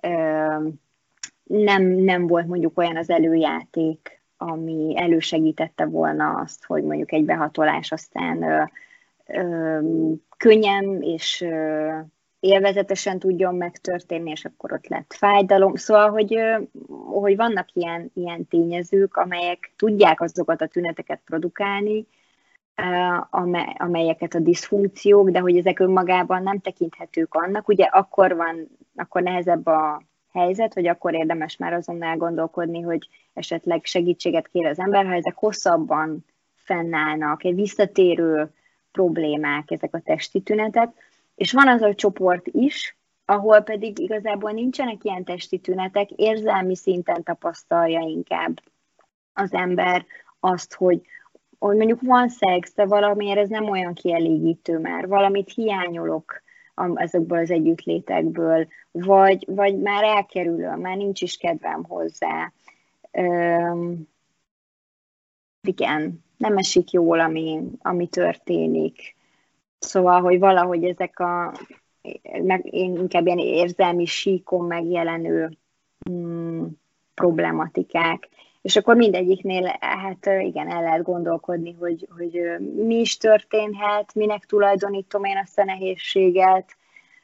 nem volt mondjuk olyan az előjáték, ami elősegítette volna azt, hogy mondjuk egy behatolás aztán könnyen és élvezetesen tudjon megtörténni, és akkor ott lett fájdalom. Szóval, hogy vannak ilyen tényezők, amelyek tudják azokat a tüneteket produkálni, amelyeket a diszfunkciók, de hogy ezek önmagában nem tekinthetők annak, ugye akkor nehezebb a helyzet, hogy akkor érdemes már azon elgondolkodni, hogy esetleg segítséget kér az ember, ha ezek hosszabban fennállnak, egy visszatérő problémák, ezek a testi tünetek, és van az a csoport is, ahol pedig igazából nincsenek ilyen testi tünetek, érzelmi szinten tapasztalja inkább az ember azt, hogy mondjuk van szex, de valamiért ez nem olyan kielégítő már, valamit hiányolok ezekből az együttlétekből, vagy már elkerülöm, már nincs is kedvem hozzá. Igen, nem esik jól, ami történik. Szóval, hogy valahogy ezek inkább ilyen érzelmi síkon megjelenő problematikák. És akkor mindegyiknél, hát igen, el lehet gondolkodni, hogy mi is történhet, minek tulajdonítom én azt a nehézséget,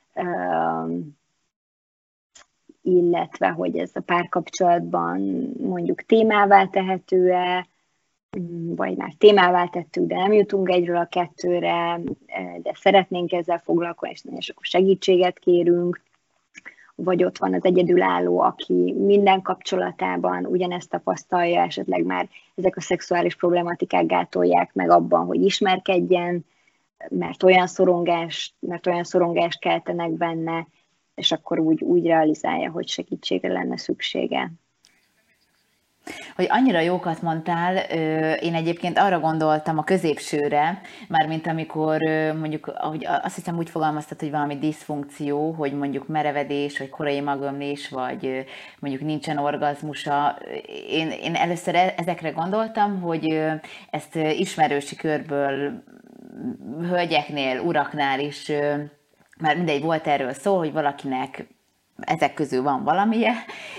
illetve, hogy ez a párkapcsolatban mondjuk témává tehető-e, vagy már témává tettük, de nem jutunk egyről a kettőre, de szeretnénk ezzel foglalkozni, és akkor segítséget kérünk, vagy ott van az egyedülálló, aki minden kapcsolatában ugyanezt tapasztalja, esetleg már ezek a szexuális problematikák gátolják meg abban, hogy ismerkedjen, mert olyan szorongást keltenek benne, és akkor úgy realizálja, hogy segítségre lenne szüksége. Hogy annyira jókat mondtál, én egyébként arra gondoltam a középsőre, mármint amikor mondjuk, ahogy azt hiszem úgy fogalmaztad, hogy valami diszfunkció, hogy mondjuk merevedés, vagy korai magömlés, vagy mondjuk nincsen orgazmusa. Én először ezekre gondoltam, hogy ezt ismerősi körből, hölgyeknél, uraknál is, már mindegy, volt erről szó, hogy valakinek ezek közül van valamilyen,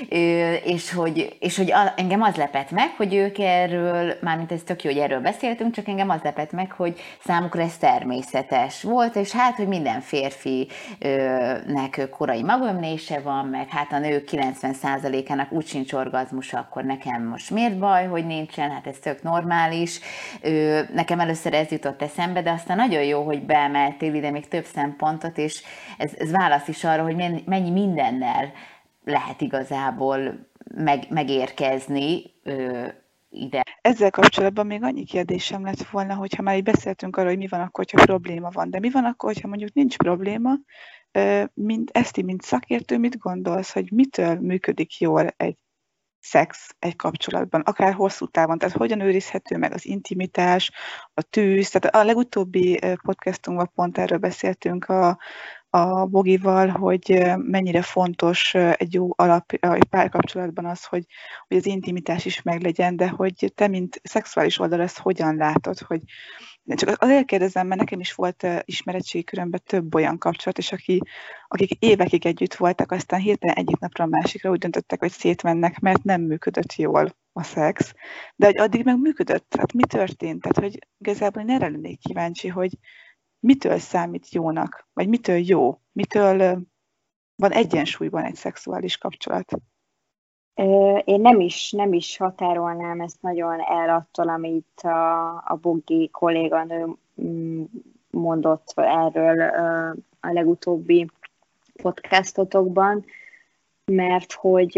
és hogy engem az lepett meg, hogy ők erről, mármint ez tök jó, hogy erről beszéltünk, csak engem az lepett meg, hogy számukra ez természetes volt, és hát, hogy minden férfinek korai magömlése van, meg hát a nők 90%-ának úgy sincs orgazmusa, akkor nekem most miért baj, hogy nincsen, hát ez tök normális. Nekem először ez jutott eszembe, de aztán nagyon jó, hogy beemeltél ide még több szempontot, és ez válasz is arra, hogy mennyi mindennel lehet igazából megérkezni ide. Ezzel kapcsolatban még annyi kérdésem lett volna, hogyha már így beszéltünk arról, hogy mi van akkor, hogyha probléma van, de mi van akkor, hogyha mondjuk nincs probléma, mint szakértő mit gondolsz, hogy mitől működik jól egy szex egy kapcsolatban, akár hosszú távon, tehát hogyan őrizhető meg az intimitás, a tűz, tehát a legutóbbi podcastunkban pont erről beszéltünk a Bogival, hogy mennyire fontos egy jó alap egy párkapcsolatban az, hogy az intimitás is meglegyen, de hogy te, mint szexuális oldal, ezt hogyan látod, hogy csak azért kérdezem, mert nekem is volt ismeretségi körömben több olyan kapcsolat, és akik évekig együtt voltak, aztán hirtelen egyik napra a másikra úgy döntöttek, hogy szétmennek, mert nem működött jól a szex. De hogy addig meg működött, tehát mi történt? Tehát, hogy igazából én erre lennék kíváncsi, hogy mitől számít jónak, vagy mitől jó, mitől van egyensúlyban egy szexuális kapcsolat? Én nem is határolnám ezt nagyon el attól, amit a Bogi kolléganő mondott erről a legutóbbi podcastotokban, mert hogy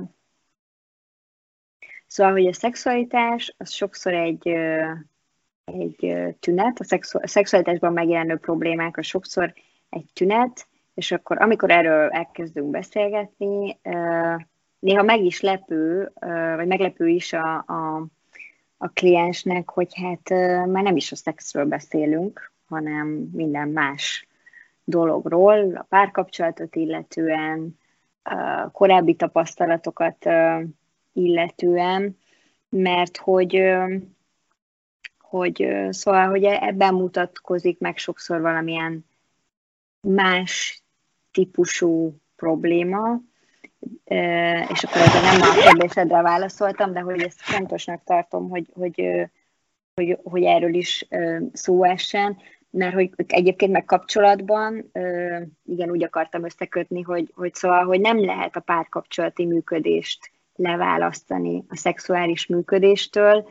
szóval, hogy a szexualitás az sokszor egy tünet, a szexualitásban megjelenő problémák a sokszor egy tünet, és akkor amikor erről elkezdünk beszélgetni, néha meg is lepő, vagy meglepő is a kliensnek, hogy hát már nem is a szexről beszélünk, hanem minden más dologról, a párkapcsolatot illetően, a korábbi tapasztalatokat illetően, mert hogy szóval, hogy ebben mutatkozik meg sokszor valamilyen más típusú probléma, és akkor ezzel nem a kérdésedre válaszoltam, de hogy ezt fontosnak tartom, hogy erről is szó essen, mert hogy egyébként meg kapcsolatban, igen, úgy akartam összekötni, hogy szóval, hogy nem lehet a párkapcsolati működést leválasztani a szexuális működéstől.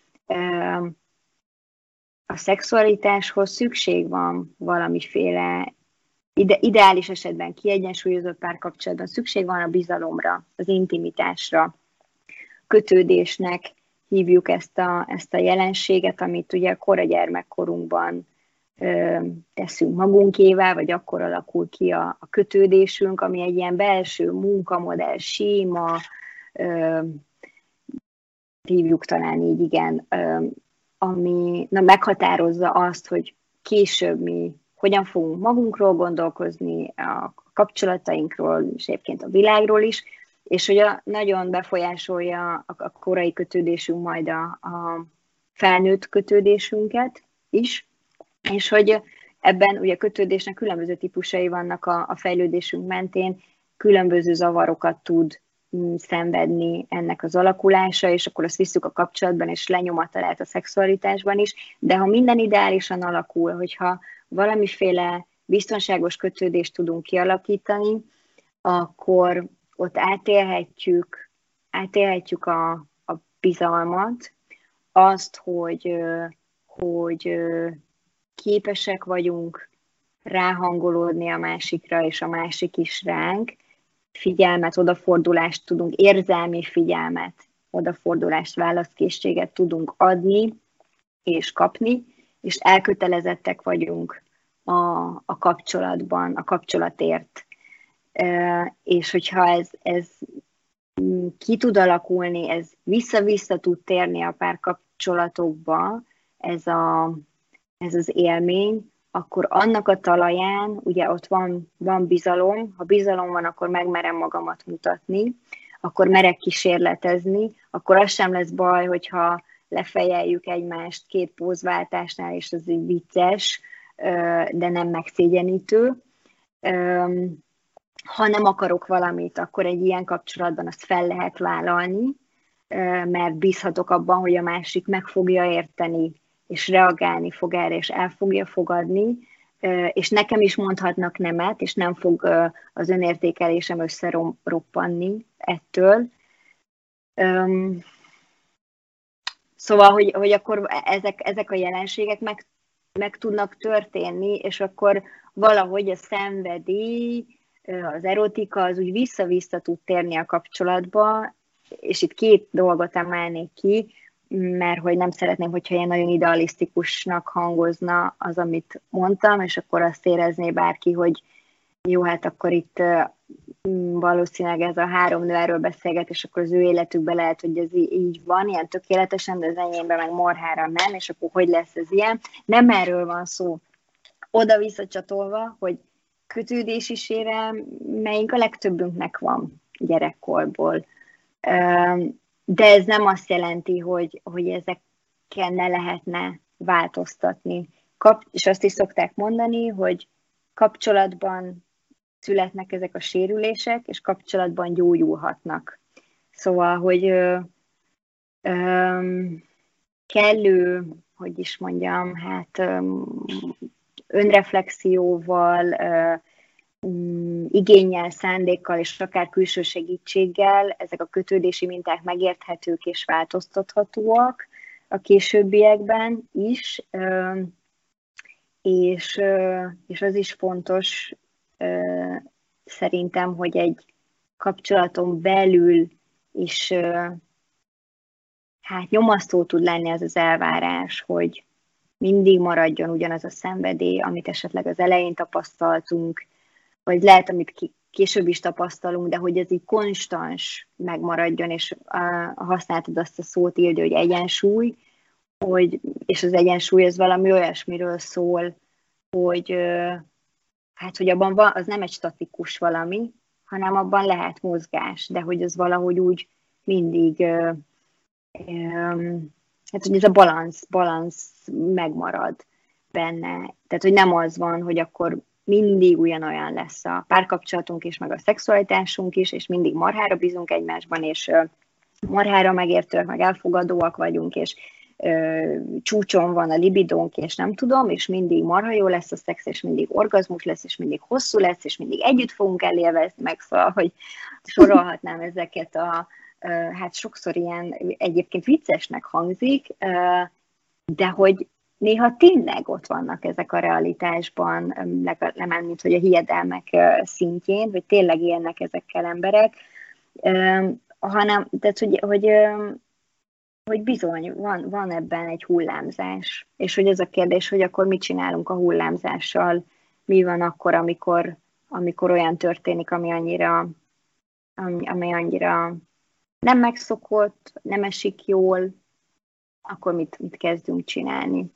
A szexualitáshoz szükség van valamiféle, ideális esetben kiegyensúlyozott párkapcsolatban szükség van a bizalomra, az intimitásra, kötődésnek hívjuk ezt a jelenséget, amit ugye a kora gyermekkorunkban teszünk magunkévá, vagy akkor alakul ki a kötődésünk, ami egy ilyen belső munkamodell, séma, hívjuk talán így, igen, ami meghatározza azt, hogy később mi hogyan fogunk magunkról gondolkozni, a kapcsolatainkról, és egyébként a világról is, és hogy nagyon befolyásolja a korai kötődésünk majd a felnőtt kötődésünket is, és hogy ebben ugye a kötődésnek különböző típusai vannak a fejlődésünk mentén, különböző zavarokat tud szenvedni ennek az alakulása, és akkor azt visszük a kapcsolatban, és lenyomata lehet a szexualitásban is, de ha minden ideálisan alakul, hogyha valamiféle biztonságos kötődést tudunk kialakítani, akkor ott átélhetjük a bizalmat, azt, hogy képesek vagyunk ráhangolódni a másikra, és a másik is ránk, figyelmet, odafordulást tudunk, érzelmi figyelmet, odafordulást, válaszkészséget tudunk adni és kapni, és elkötelezettek vagyunk a kapcsolatban, a kapcsolatért. És hogyha ez ki tud alakulni, ez vissza-vissza tud térni a párkapcsolatokba, ez az élmény, akkor annak a talaján, ugye ott van bizalom, ha bizalom van, akkor megmerem magamat mutatni, akkor merek kísérletezni, akkor az sem lesz baj, hogyha lefejeljük egymást 2 pózváltásnál, és az így vicces, de nem megszégyenítő. ha nem akarok valamit, akkor egy ilyen kapcsolatban azt fel lehet vállalni, mert bízhatok abban, hogy a másik meg fogja érteni, és reagálni fog erre, és el fogja fogadni, és nekem is mondhatnak nemet, és nem fog az önértékelésem összeroppanni ettől. Szóval, hogy akkor ezek a jelenségek meg tudnak történni, és akkor valahogy a szenvedély, az erotika az úgy vissza-vissza tud térni a kapcsolatba, és itt két dolgot emelnék ki, mert hogy nem szeretném, hogyha ilyen nagyon idealisztikusnak hangozna az, amit mondtam, és akkor azt érezné bárki, hogy jó, hát akkor itt valószínűleg ez a 3 nő erről beszélget, és akkor az ő életükben lehet, hogy ez így van, ilyen tökéletesen, de az enyémben meg marhára nem, és akkor hogy lesz ez ilyen. Nem erről van szó. Oda-vissza csatolva, hogy kötődési sérelmeink a legtöbbünknek van gyerekkorból. De ez nem azt jelenti, hogy ezeken ne lehetne változtatni. És azt is szokták mondani, hogy kapcsolatban születnek ezek a sérülések, és kapcsolatban gyógyulhatnak. Szóval, hogy kellő, hogy is mondjam, hát önreflexióval, igénnyel, szándékkal és akár külső segítséggel ezek a kötődési minták megérthetők és változtathatóak a későbbiekben is, és az is fontos szerintem, hogy egy kapcsolaton belül is hát nyomasztó tud lenni az az elvárás, hogy mindig maradjon ugyanaz a szenvedély, amit esetleg az elején tapasztaltunk, vagy lehet, amit később is tapasztalunk, de hogy ez így konstans megmaradjon, és használtad azt a szót, Ildi, hogy egyensúly, és az egyensúly az valami olyasmiről szól, hogy hogy abban az nem egy statikus valami, hanem abban lehet mozgás, de hogy ez valahogy úgy mindig, hát hogy ez a balansz megmarad benne. Tehát, hogy nem az van, hogy akkor mindig ugyanolyan lesz a párkapcsolatunk is, meg a szexualitásunk is, és mindig marhára bízunk egymásban, és marhára megértőek, meg elfogadóak vagyunk, és csúcson van a libidónk, és nem tudom, és mindig marha jó lesz a szex, és mindig orgazmus lesz, és mindig hosszú lesz, és mindig együtt fogunk elélvezni, meg szóval, hogy sorolhatnám ezeket hát sokszor ilyen egyébként viccesnek hangzik, de hogy néha tényleg ott vannak ezek a realitásban, nem mint hogy a hiedelmek szintjén, hogy tényleg élnek ezekkel emberek, hanem, tehát, hogy bizony, van ebben egy hullámzás. És hogy ez a kérdés, hogy akkor mit csinálunk a hullámzással, mi van akkor, amikor olyan történik, ami annyira nem megszokott, nem esik jól, akkor mit kezdünk csinálni.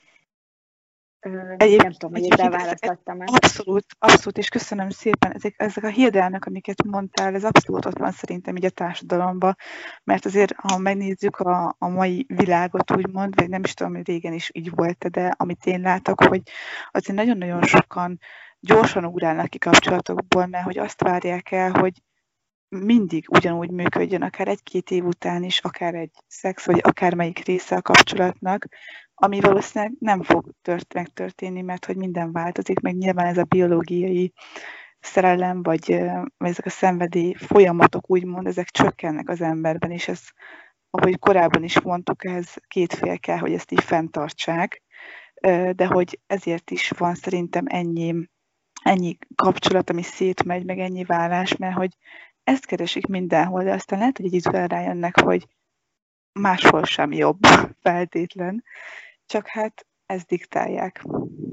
Nem tudom, hogy ezzel választottam el. Abszolút, és köszönöm szépen. Ezek a hiedelmek, amiket mondtál, ez abszolút ott van szerintem így a társadalomban, mert azért, ha megnézzük a mai világot, úgymond, vagy nem is tudom, hogy régen is így volt, de amit én látok, hogy azért nagyon-nagyon sokan gyorsan ugrálnak ki kapcsolatokból, mert hogy azt várják el, hogy mindig ugyanúgy működjön, akár 1-2 év után is, akár egy szex, vagy akármelyik része a kapcsolatnak, ami valószínűleg nem fog megtörténni, mert hogy minden változik, meg nyilván ez a biológiai szerelem, vagy ezek a szenvedély folyamatok, úgymond, ezek csökkennek az emberben, és ez, ahogy korábban is mondtuk, ez két fél kell, hogy ezt így fenntartsák, de hogy ezért is van szerintem ennyi kapcsolat, ami szétmegy, meg ennyi válás, mert hogy ezt keresik mindenhol, de aztán lehet, hogy egy idővel rájönnek, hogy máshol sem jobb feltétlen, csak hát ezt diktálják.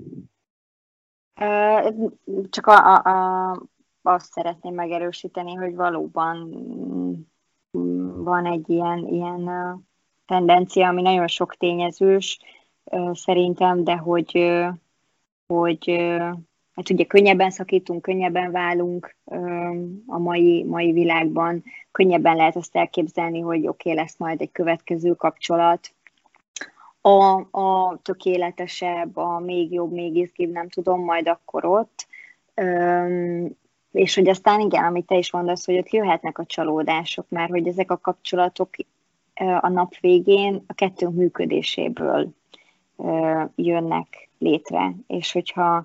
Csak azt szeretném megerősíteni, hogy valóban van egy ilyen tendencia, ami nagyon sok tényezős szerintem, de hogy hát ugye könnyebben szakítunk, könnyebben válunk a mai világban, könnyebben lehet azt elképzelni, hogy oké, lesz majd egy következő kapcsolat, a tökéletesebb, a még jobb, még izgibb, nem tudom, majd akkor ott. És hogy aztán igen, amit te is mondasz, hogy ott jöhetnek a csalódások, mert hogy ezek a kapcsolatok a nap végén a kettőnk működéséből jönnek létre. És hogyha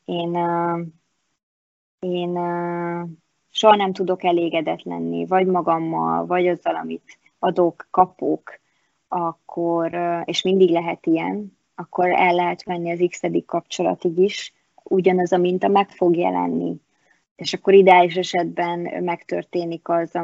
én soha nem tudok elégedett lenni, vagy magammal, vagy azzal, amit adok, kapok, akkor, és mindig lehet ilyen, akkor el lehet menni az x-edik kapcsolatig is, ugyanaz a minta meg fog jelenni. És akkor ideális esetben megtörténik az,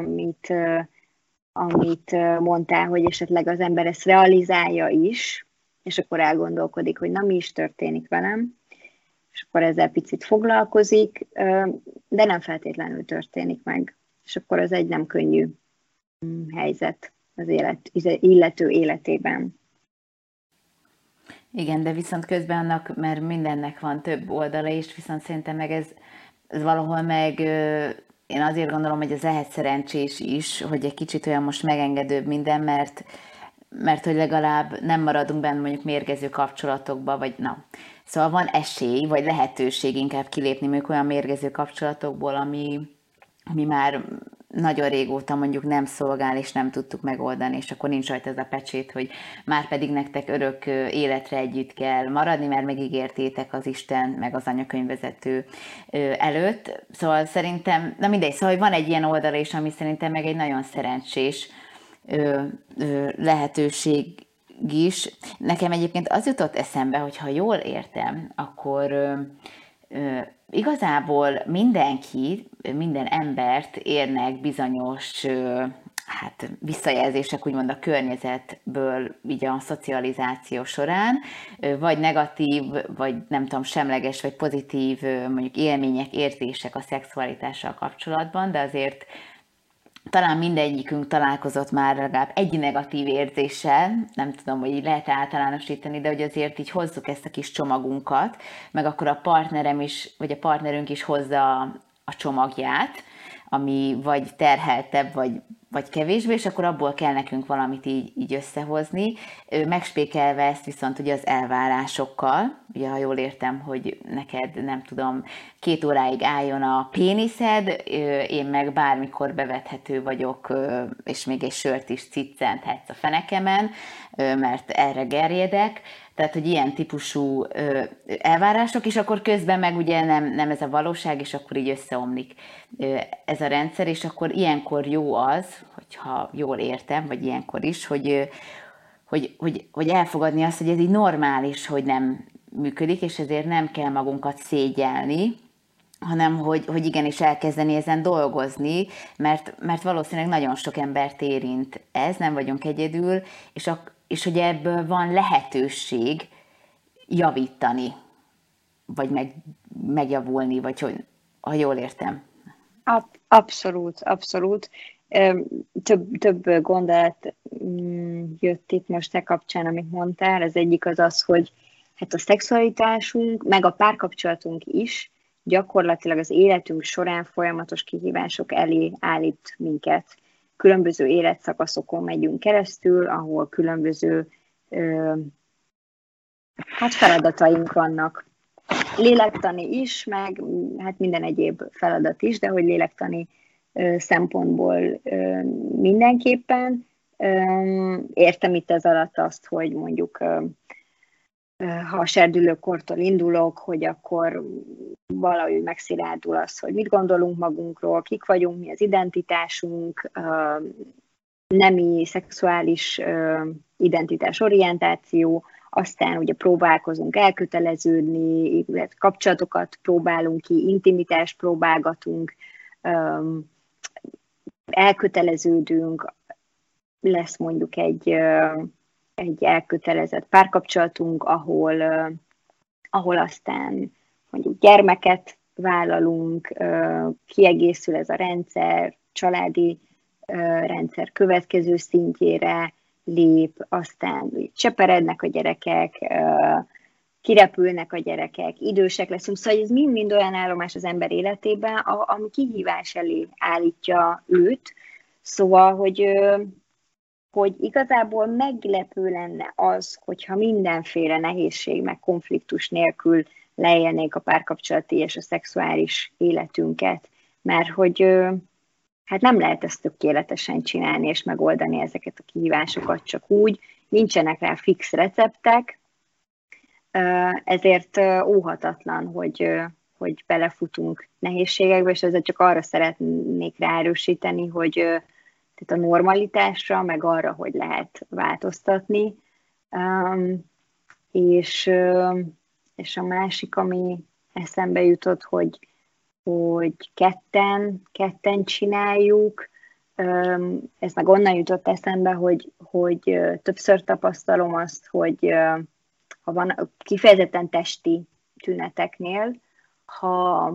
amit mondtál, hogy esetleg az ember ezt realizálja is, és akkor elgondolkodik, hogy na, mi is történik velem, és akkor ezzel picit foglalkozik, de nem feltétlenül történik meg. És akkor az egy nem könnyű helyzet az illető életében. Igen, de viszont közben annak, mert mindennek van több oldala is, viszont szerintem meg ez valahol meg, én azért gondolom, hogy ez lehet szerencsés is, hogy egy kicsit olyan most megengedőbb minden, mert hogy legalább nem maradunk benne mondjuk mérgező kapcsolatokba, vagy na. Szóval van esély, vagy lehetőség inkább kilépni mondjuk olyan mérgező kapcsolatokból, ami már nagyon régóta mondjuk nem szolgál, és nem tudtuk megoldani, és akkor nincs rajta ez a pecsét, hogy már pedig nektek örök életre együtt kell maradni, mert megígértétek az Isten, meg az anyakönyvvezető előtt. Szóval szerintem, na mindegy, szóval van egy ilyen oldala is, ami szerintem meg egy nagyon szerencsés lehetőség is. Nekem egyébként az jutott eszembe, hogy ha jól értem, akkor igazából minden embert érnek bizonyos visszajelzések, úgymond a környezetből, így a szocializáció során, vagy negatív, vagy nem tudom, semleges, vagy pozitív mondjuk élmények, érzések a szexualitással kapcsolatban, de azért talán mindegyikünk találkozott már legalább egy negatív érzéssel, nem tudom, hogy így lehet általánosítani, de hogy azért így hozzuk ezt a kis csomagunkat, meg akkor a partnerem is, vagy a partnerünk is hozza a csomagját, ami vagy terheltebb, vagy kevésbé, és akkor abból kell nekünk valamit így összehozni, megspékelve ezt viszont ugye az elvárásokkal, ugye ha jól értem, hogy neked nem tudom, 2 óráig álljon a péniszed, én meg bármikor bevethető vagyok, és még egy sört is ciccenthetsz a fenekemen, mert erre gerjedek, tehát, hogy ilyen típusú elvárások, és akkor közben meg ugye nem ez a valóság, és akkor így összeomlik ez a rendszer, és akkor ilyenkor jó az, hogyha jól értem, vagy ilyenkor is, hogy elfogadni azt, hogy ez így normális, hogy nem működik, és ezért nem kell magunkat szégyelni, hanem hogy igenis elkezdeni ezen dolgozni, mert valószínűleg nagyon sok embert érint ez, nem vagyunk egyedül, és hogy ebből van lehetőség javítani, vagy megjavulni, vagy hogy, ha jól értem. Abszolút, abszolút. Több gondolat jött itt most te kapcsán, amit mondtál. Az egyik az, hogy hát a szexualitásunk, meg a párkapcsolatunk is gyakorlatilag az életünk során folyamatos kihívások elé állít minket. Különböző életszakaszokon megyünk keresztül, ahol különböző feladataink vannak. Lélektani is, meg hát minden egyéb feladat is, de hogy lélektani szempontból mindenképpen. Értem itt ez alatt azt, hogy mondjuk ha a serdülőkortól indulok, hogy akkor valahogy megszilárdul az, hogy mit gondolunk magunkról, kik vagyunk, mi az identitásunk, nemi, szexuális identitás, orientáció, aztán ugye próbálkozunk elköteleződni, kapcsolatokat próbálunk ki, intimitást próbálgatunk, elköteleződünk, lesz mondjuk egy elkötelezett párkapcsolatunk, ahol aztán mondjuk gyermeket vállalunk, kiegészül ez a rendszer, családi rendszer következő szintjére lép, aztán cseperednek a gyerekek, kirepülnek a gyerekek, idősek leszünk, szóval ez mind-mind olyan állomás az ember életében, ami kihívás elé állítja őt, szóval, hogy igazából meglepő lenne az, hogyha mindenféle nehézség meg konfliktus nélkül leélnék a párkapcsolati és a szexuális életünket, mert hogy hát nem lehet ezt tökéletesen csinálni és megoldani ezeket a kihívásokat csak úgy, nincsenek rá fix receptek, ezért óhatatlan, hogy belefutunk nehézségekbe, és ezzel csak arra szeretnék ráerősíteni, hogy tehát a normalitásra, meg arra, hogy lehet változtatni. És a másik, ami eszembe jutott, hogy ketten csináljuk, ez meg onnan jutott eszembe, hogy többször tapasztalom azt, hogy ha van kifejezetten testi tüneteknél, ha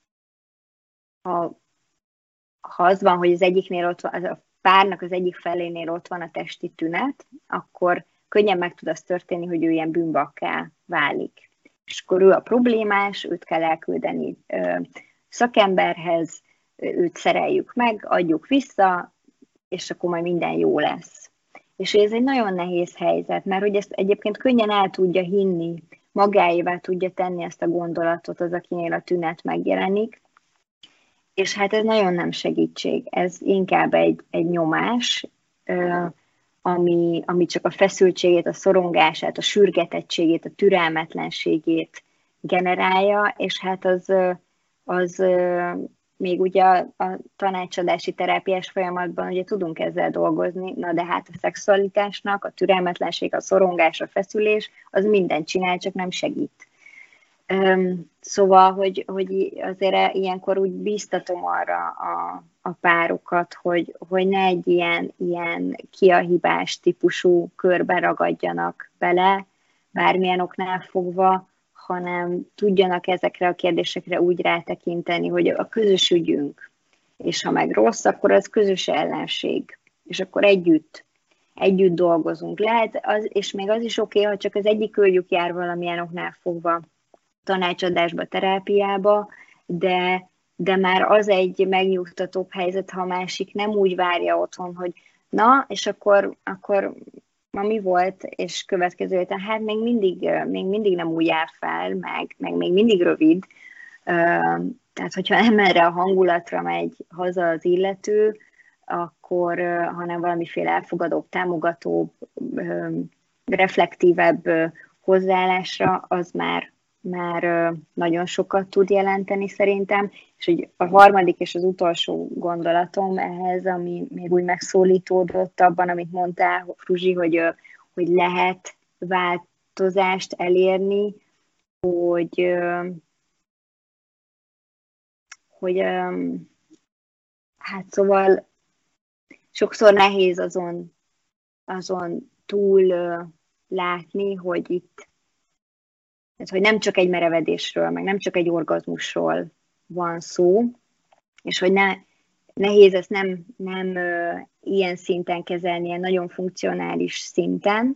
az van, hogy az egyiknél ott van, a párnak az egyik felénél ott van a testi tünet, akkor könnyen meg tud az történni, hogy ő ilyen bűnbakká válik. És akkor ő a problémás, őt kell elküldeni szakemberhez, őt szereljük meg, adjuk vissza, és akkor majd minden jó lesz. És ez egy nagyon nehéz helyzet, mert hogy ezt egyébként könnyen el tudja hinni, magáévá tudja tenni ezt a gondolatot az, akinél a tünet megjelenik, és hát ez nagyon nem segítség, ez inkább egy nyomás, ami csak a feszültségét, a szorongását, a sürgetettségét, a türelmetlenségét generálja, és hát az még ugye a tanácsadási terápiás folyamatban ugye tudunk ezzel dolgozni, na de hát a szexualitásnak, a türelmetlenség, a szorongás, a feszülés, az mindent csinál, csak nem segít. Szóval, hogy azért ilyenkor úgy bíztatom arra a párokat, hogy ne egy ilyen ki-a-hibás típusú körbe ragadjanak bele, bármilyen oknál fogva, hanem tudjanak ezekre a kérdésekre úgy rátekinteni, hogy a közös ügyünk, és ha meg rossz, akkor az közös ellenség, és akkor együtt dolgozunk. Lehet, és még az is oké, ha csak az egyik őjük jár valamilyen oknál fogva tanácsadásba, terápiába, de már az egy megnyugtatóbb helyzet, ha a másik nem úgy várja otthon, hogy na, és akkor ma mi volt, és következő héten, hát még mindig nem úgy jár fel, meg még mindig rövid. Tehát, hogyha nem erre a hangulatra megy haza az illető, akkor, hanem valamiféle elfogadóbb, támogatóbb, reflektívebb hozzáállásra, az már nagyon sokat tud jelenteni szerintem. És hogy a harmadik és az utolsó gondolatom ehhez, ami még úgy megszólítódott abban, amit mondtál, Fruzsi, hogy lehet változást elérni, hogy hát szóval sokszor nehéz azon túl látni, hogy itt, hogy nem csak egy merevedésről, meg nem csak egy orgazmusról van szó, és hogy nehéz ezt nem ilyen szinten kezelni, ilyen nagyon funkcionális szinten,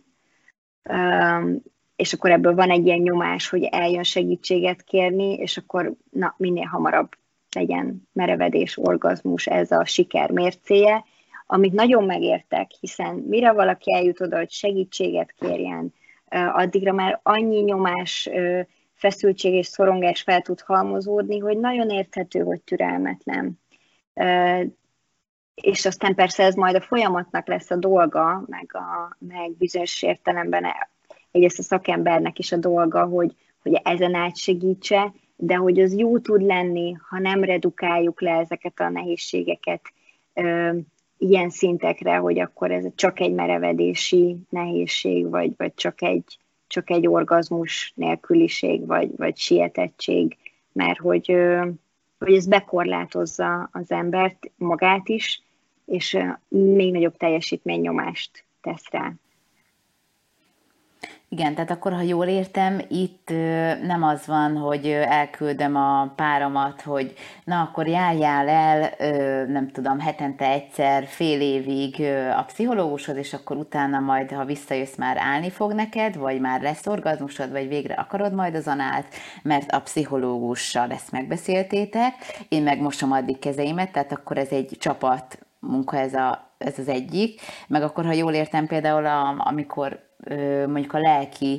és akkor ebből van egy ilyen nyomás, hogy eljön segítséget kérni, és akkor minél hamarabb legyen merevedés, orgazmus, ez a siker mércéje, amit nagyon megértek, hiszen mire valaki eljut oda, hogy segítséget kérjen, addigra már annyi nyomás, feszültség és szorongás fel tud halmozódni, hogy nagyon érthető, hogy türelmetlen. És aztán persze ez majd a folyamatnak lesz a dolga, meg bizonyos értelemben egyrészt a szakembernek is a dolga, hogy ezen át segítse, de hogy az jó tud lenni, ha nem redukáljuk le ezeket a nehézségeket ilyen szintekre, hogy akkor ez csak egy merevedési nehézség, vagy csak egy orgazmus nélküliség, vagy sietettség, mert hogy ez bekorlátozza az embert, magát is, és még nagyobb teljesítménynyomást tesz rá. Igen, tehát akkor, ha jól értem, itt nem az van, hogy elküldöm a páromat, hogy na, akkor járjál el, nem tudom, hetente egyszer, fél évig a pszichológushoz, és akkor utána majd, ha visszajössz, már állni fog neked, vagy már lesz orgazmusod, vagy végre akarod majd az anált, mert a pszichológussal ezt megbeszéltétek, én megmosom addig kezeimet, tehát akkor ez egy csapat munka, ez az egyik, meg akkor, ha jól értem, például amikor mondjuk a lelki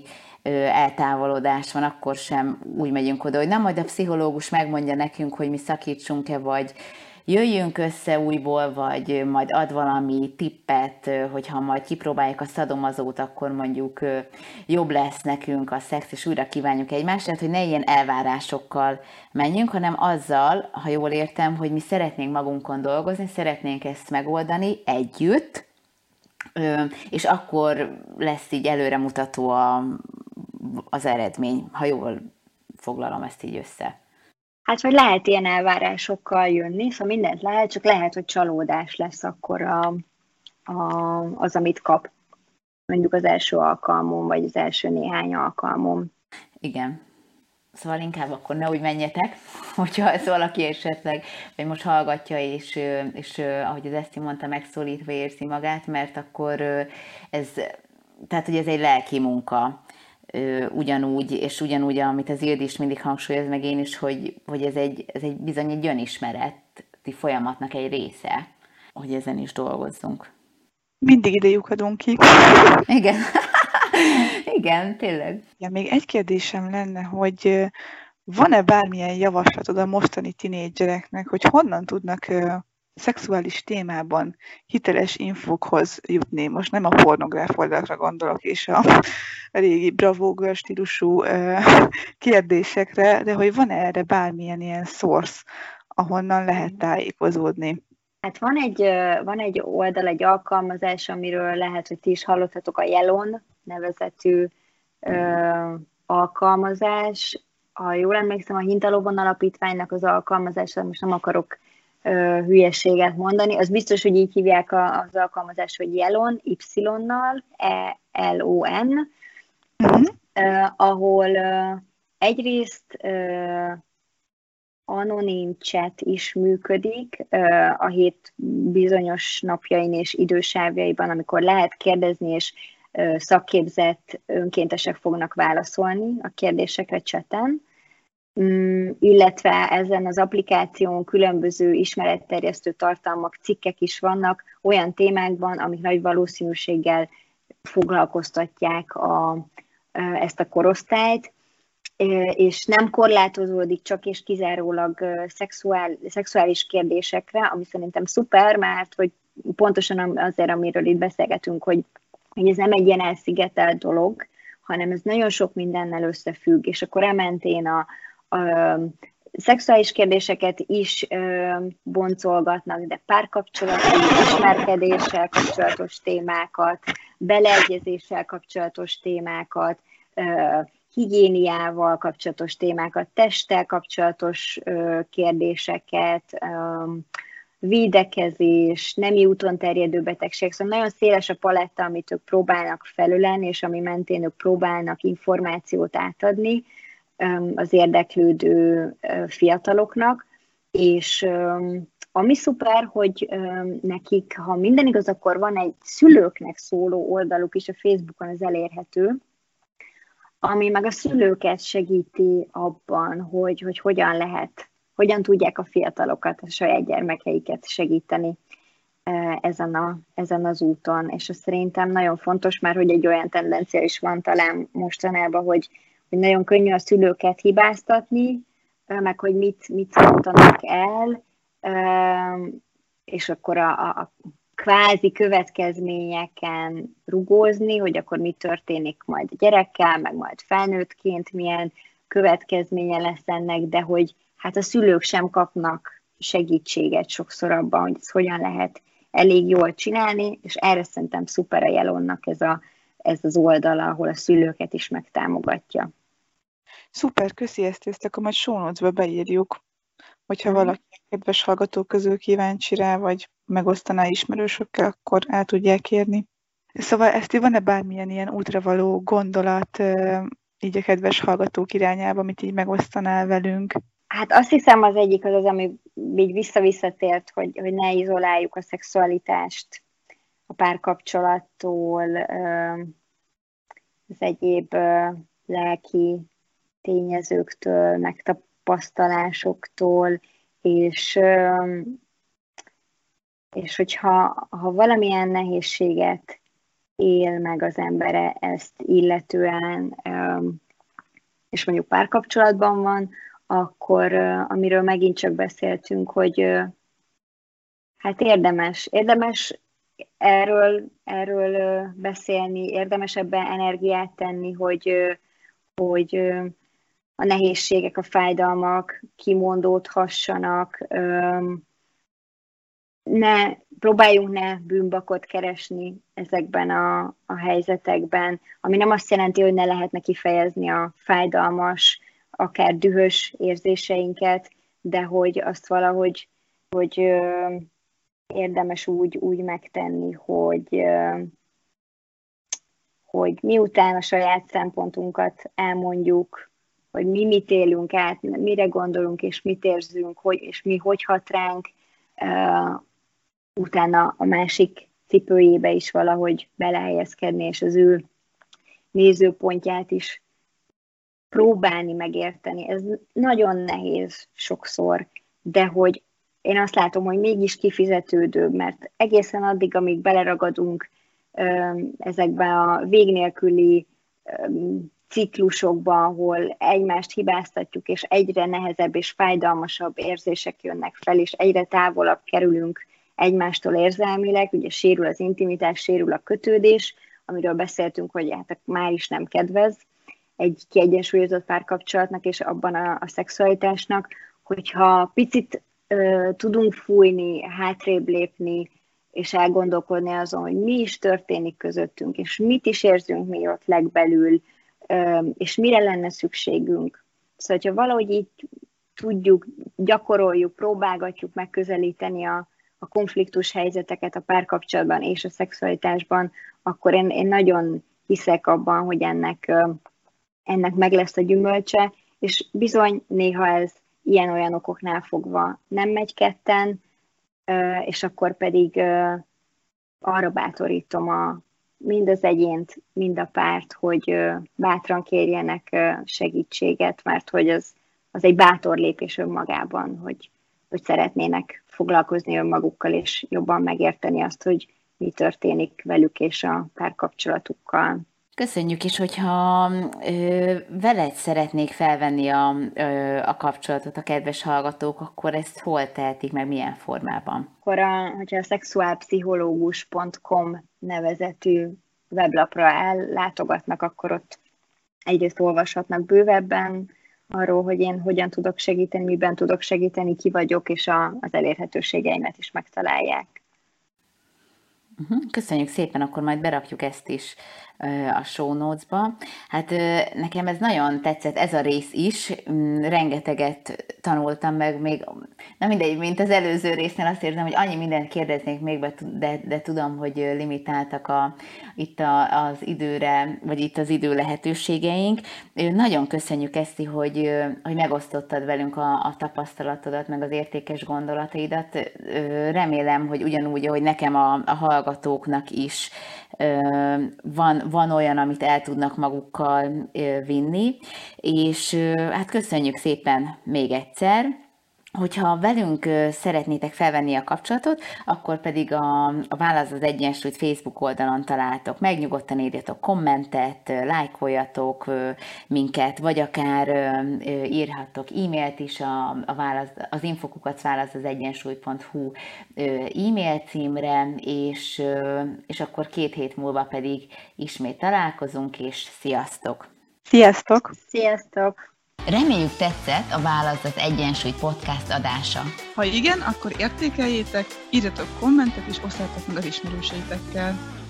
eltávolodás van, akkor sem úgy megyünk oda, hogy nem, majd a pszichológus megmondja nekünk, hogy mi szakítsunk-e, vagy jöjjünk össze újból, vagy majd ad valami tippet, hogyha majd kipróbáljuk a szadomazót, akkor mondjuk jobb lesz nekünk a szex, és újra kívánjuk egymást, tehát hogy ne ilyen elvárásokkal menjünk, hanem azzal, ha jól értem, hogy mi szeretnénk magunkon dolgozni, szeretnénk ezt megoldani együtt, és akkor lesz így előremutató az eredmény, ha jól foglalom ezt így össze. Hát, hogy lehet ilyen elvárásokkal jönni, szóval mindent lehet, csak lehet, hogy csalódás lesz akkor az, amit kap. Mondjuk az első alkalmon, vagy az első néhány alkalmon. Igen. Szóval inkább akkor ne úgy menjetek, hogyha ez valaki esetleg, vagy most hallgatja, és ahogy az Eszti mondta, megszólítva érzi magát, mert akkor tehát hogy ez egy lelki munka. Ugyanúgy, és ugyanúgy, amit az Ildi is mindig hangsúlyoz, meg én is, hogy ez egy bizony egy önismereti folyamatnak egy része, hogy ezen is dolgozzunk. Mindig ide lyukadunk ki. Igen. Igen, tényleg. Ja, még egy kérdésem lenne, hogy van-e bármilyen javaslatod a mostani tinédzsereknek, hogy honnan tudnak szexuális témában hiteles infókhoz jutni? Most nem a pornográf oldalakra gondolok, és a régi Bravo Girl stílusú kérdésekre, de hogy van-e erre bármilyen ilyen source, ahonnan lehet tájékozódni? Hát van egy oldal, egy alkalmazás, amiről lehet, hogy ti is hallottatok, a Yelon nevezetű alkalmazás. Ha jól emlékszem, a Hintalóban Alapítványnak az alkalmazása, most nem akarok hülyeséget mondani, az biztos, hogy így hívják az alkalmazást, hogy Yelon, Y-nal, E-L-O-N, ahol egyrészt anonim chat is működik a hét bizonyos napjain és idősávjaiban, amikor lehet kérdezni, és szakképzett önkéntesek fognak válaszolni a kérdésekre chaten, illetve ezen az applikáción különböző ismeretterjesztő tartalmak, cikkek is vannak olyan témákban, amik nagy valószínűséggel foglalkoztatják ezt a korosztályt, és nem korlátozódik csak és kizárólag szexuális kérdésekre, ami szerintem szuper, mert hogy pontosan azért, amiről itt beszélgetünk, hogy ez nem egy ilyen elszigetelt dolog, hanem ez nagyon sok mindennel összefügg, és akkor ementén a szexuális kérdéseket is boncolgatnak, de párkapcsolati, ismerkedéssel kapcsolatos témákat, beleegyezéssel kapcsolatos témákat, higiéniával kapcsolatos témákat, testtel kapcsolatos kérdéseket, védekezés, nemi úton terjedő betegség. Szóval nagyon széles a paletta, amit ők próbálnak felölelni, és ami mentén ők próbálnak információt átadni az érdeklődő fiataloknak, és ami szuper, hogy nekik, ha minden igaz, akkor van egy szülőknek szóló oldaluk is, a Facebookon az elérhető, ami meg a szülőket segíti abban, hogy hogyan tudják a fiatalokat, a saját gyermekeiket segíteni ezen az úton. És ez szerintem nagyon fontos, mert hogy egy olyan tendencia is van talán mostanában, hogy nagyon könnyű a szülőket hibáztatni, meg hogy mit mondanak el, és akkor a kvázi következményeken rugózni, hogy akkor mi történik majd a gyerekkel, meg majd felnőttként, milyen következménye lesz ennek, de hogy hát a szülők sem kapnak segítséget sokszor abban, hogy ezt hogyan lehet elég jól csinálni, és erre szerintem szuper a Yelonnak ez az oldala, ahol a szülőket is megtámogatja. Szuper, köszi ezt akkor majd show notes-ba beírjuk, hogyha valaki kedves hallgatók közül kíváncsi rá, vagy megosztaná ismerősökkel, akkor el tudják érni. Szóval Eszti, van-e bármilyen ilyen útravaló gondolat így a kedves hallgatók irányába, amit így megosztanál velünk? Hát azt hiszem az egyik az, ami így visszatért, hogy ne izoláljuk a szexualitást a párkapcsolattól, az egyéb lelki tényezőktől, megtapasztalásoktól, és hogyha valamilyen nehézséget él meg az embere ezt illetően, és mondjuk párkapcsolatban van, akkor amiről megint csak beszéltünk, hogy hát érdemes erről beszélni, érdemes ebben energiát tenni, hogy a nehézségek, a fájdalmak kimondódhassanak, próbáljunk ne bűnbakot keresni ezekben a helyzetekben, ami nem azt jelenti, hogy ne lehetne kifejezni a fájdalmas, akár dühös érzéseinket, de hogy azt valahogy érdemes úgy megtenni, hogy miután a saját szempontunkat elmondjuk, hogy mi mit élünk át, mire gondolunk, és mit érzünk, és mi hogy hat ránk, utána a másik cipőjébe is valahogy belehelyezkedni, és az ő nézőpontját is próbálni megérteni. Ez nagyon nehéz sokszor, de hogy én azt látom, hogy mégis kifizetődőbb, mert egészen addig, amíg beleragadunk ezekbe a vég nélküli ciklusokba, ahol egymást hibáztatjuk, és egyre nehezebb és fájdalmasabb érzések jönnek fel, és egyre távolabb kerülünk egymástól érzelmileg, ugye sérül az intimitás, sérül a kötődés, amiről beszéltünk, hogy hát már is nem kedvez egy kiegyensúlyozott párkapcsolatnak, és abban a szexualitásnak, hogyha picit tudunk fújni, hátrébb lépni, és elgondolkodni azon, hogy mi is történik közöttünk, és mit is érzünk mi ott legbelül, és mire lenne szükségünk. Szóval, hogyha valahogy így tudjuk, gyakoroljuk, próbálgatjuk megközelíteni a konfliktus helyzeteket a párkapcsolatban és a szexualitásban, akkor én nagyon hiszek abban, hogy ennek meg lesz a gyümölcse, és bizony néha ez ilyen-olyan okoknál fogva nem megy ketten, és akkor pedig arra bátorítom mind az egyént, mind a párt, hogy bátran kérjenek segítséget, mert hogy az egy bátor lépés önmagában, hogy szeretnének foglalkozni önmagukkal, és jobban megérteni azt, hogy mi történik velük és a párkapcsolatukkal. Köszönjük is, hogyha veled szeretnék felvenni a kapcsolatot a kedves hallgatók, akkor ezt hol tehetik meg, milyen formában? Akkor, hogyha a szexuálpszichológus.com nevezetű weblapra ellátogatnak, akkor ott egyrészt olvashatnak bővebben arról, hogy én hogyan tudok segíteni, miben tudok segíteni, ki vagyok, és az elérhetőségeimet is megtalálják. Köszönjük szépen, akkor majd berakjuk ezt is a show notes-ba. Hát nekem ez nagyon tetszett, ez a rész is, rengeteget tanultam meg, még nem mindegy, mint az előző résznél azt érzem, hogy annyi mindent kérdeznék még, de tudom, hogy limitáltak itt az időre, vagy itt az idő lehetőségeink. Nagyon köszönjük, Eszti, hogy megosztottad velünk a tapasztalatodat, meg az értékes gondolataidat. Remélem, hogy ugyanúgy, ahogy nekem a hallgatóknak is van olyan, amit el tudnak magukkal vinni, és hát köszönjük szépen még egyszer. Hogyha velünk szeretnétek felvenni a kapcsolatot, akkor pedig a Válasz az Egyensúlyt Facebook oldalon találtok meg, nyugodtan írjatok kommentet, lájkoljatok minket, vagy akár írhattok e-mailt is az info@válaszazegyensúly.hu e-mail címre, és akkor 2 hét múlva pedig ismét találkozunk, és sziasztok! Sziasztok! Sziasztok! Reméljük tetszett a Válasz az Egyensúly podcast adása. Ha igen, akkor értékeljétek, írjatok kommentet és osszátok meg az ismerőseitekkel.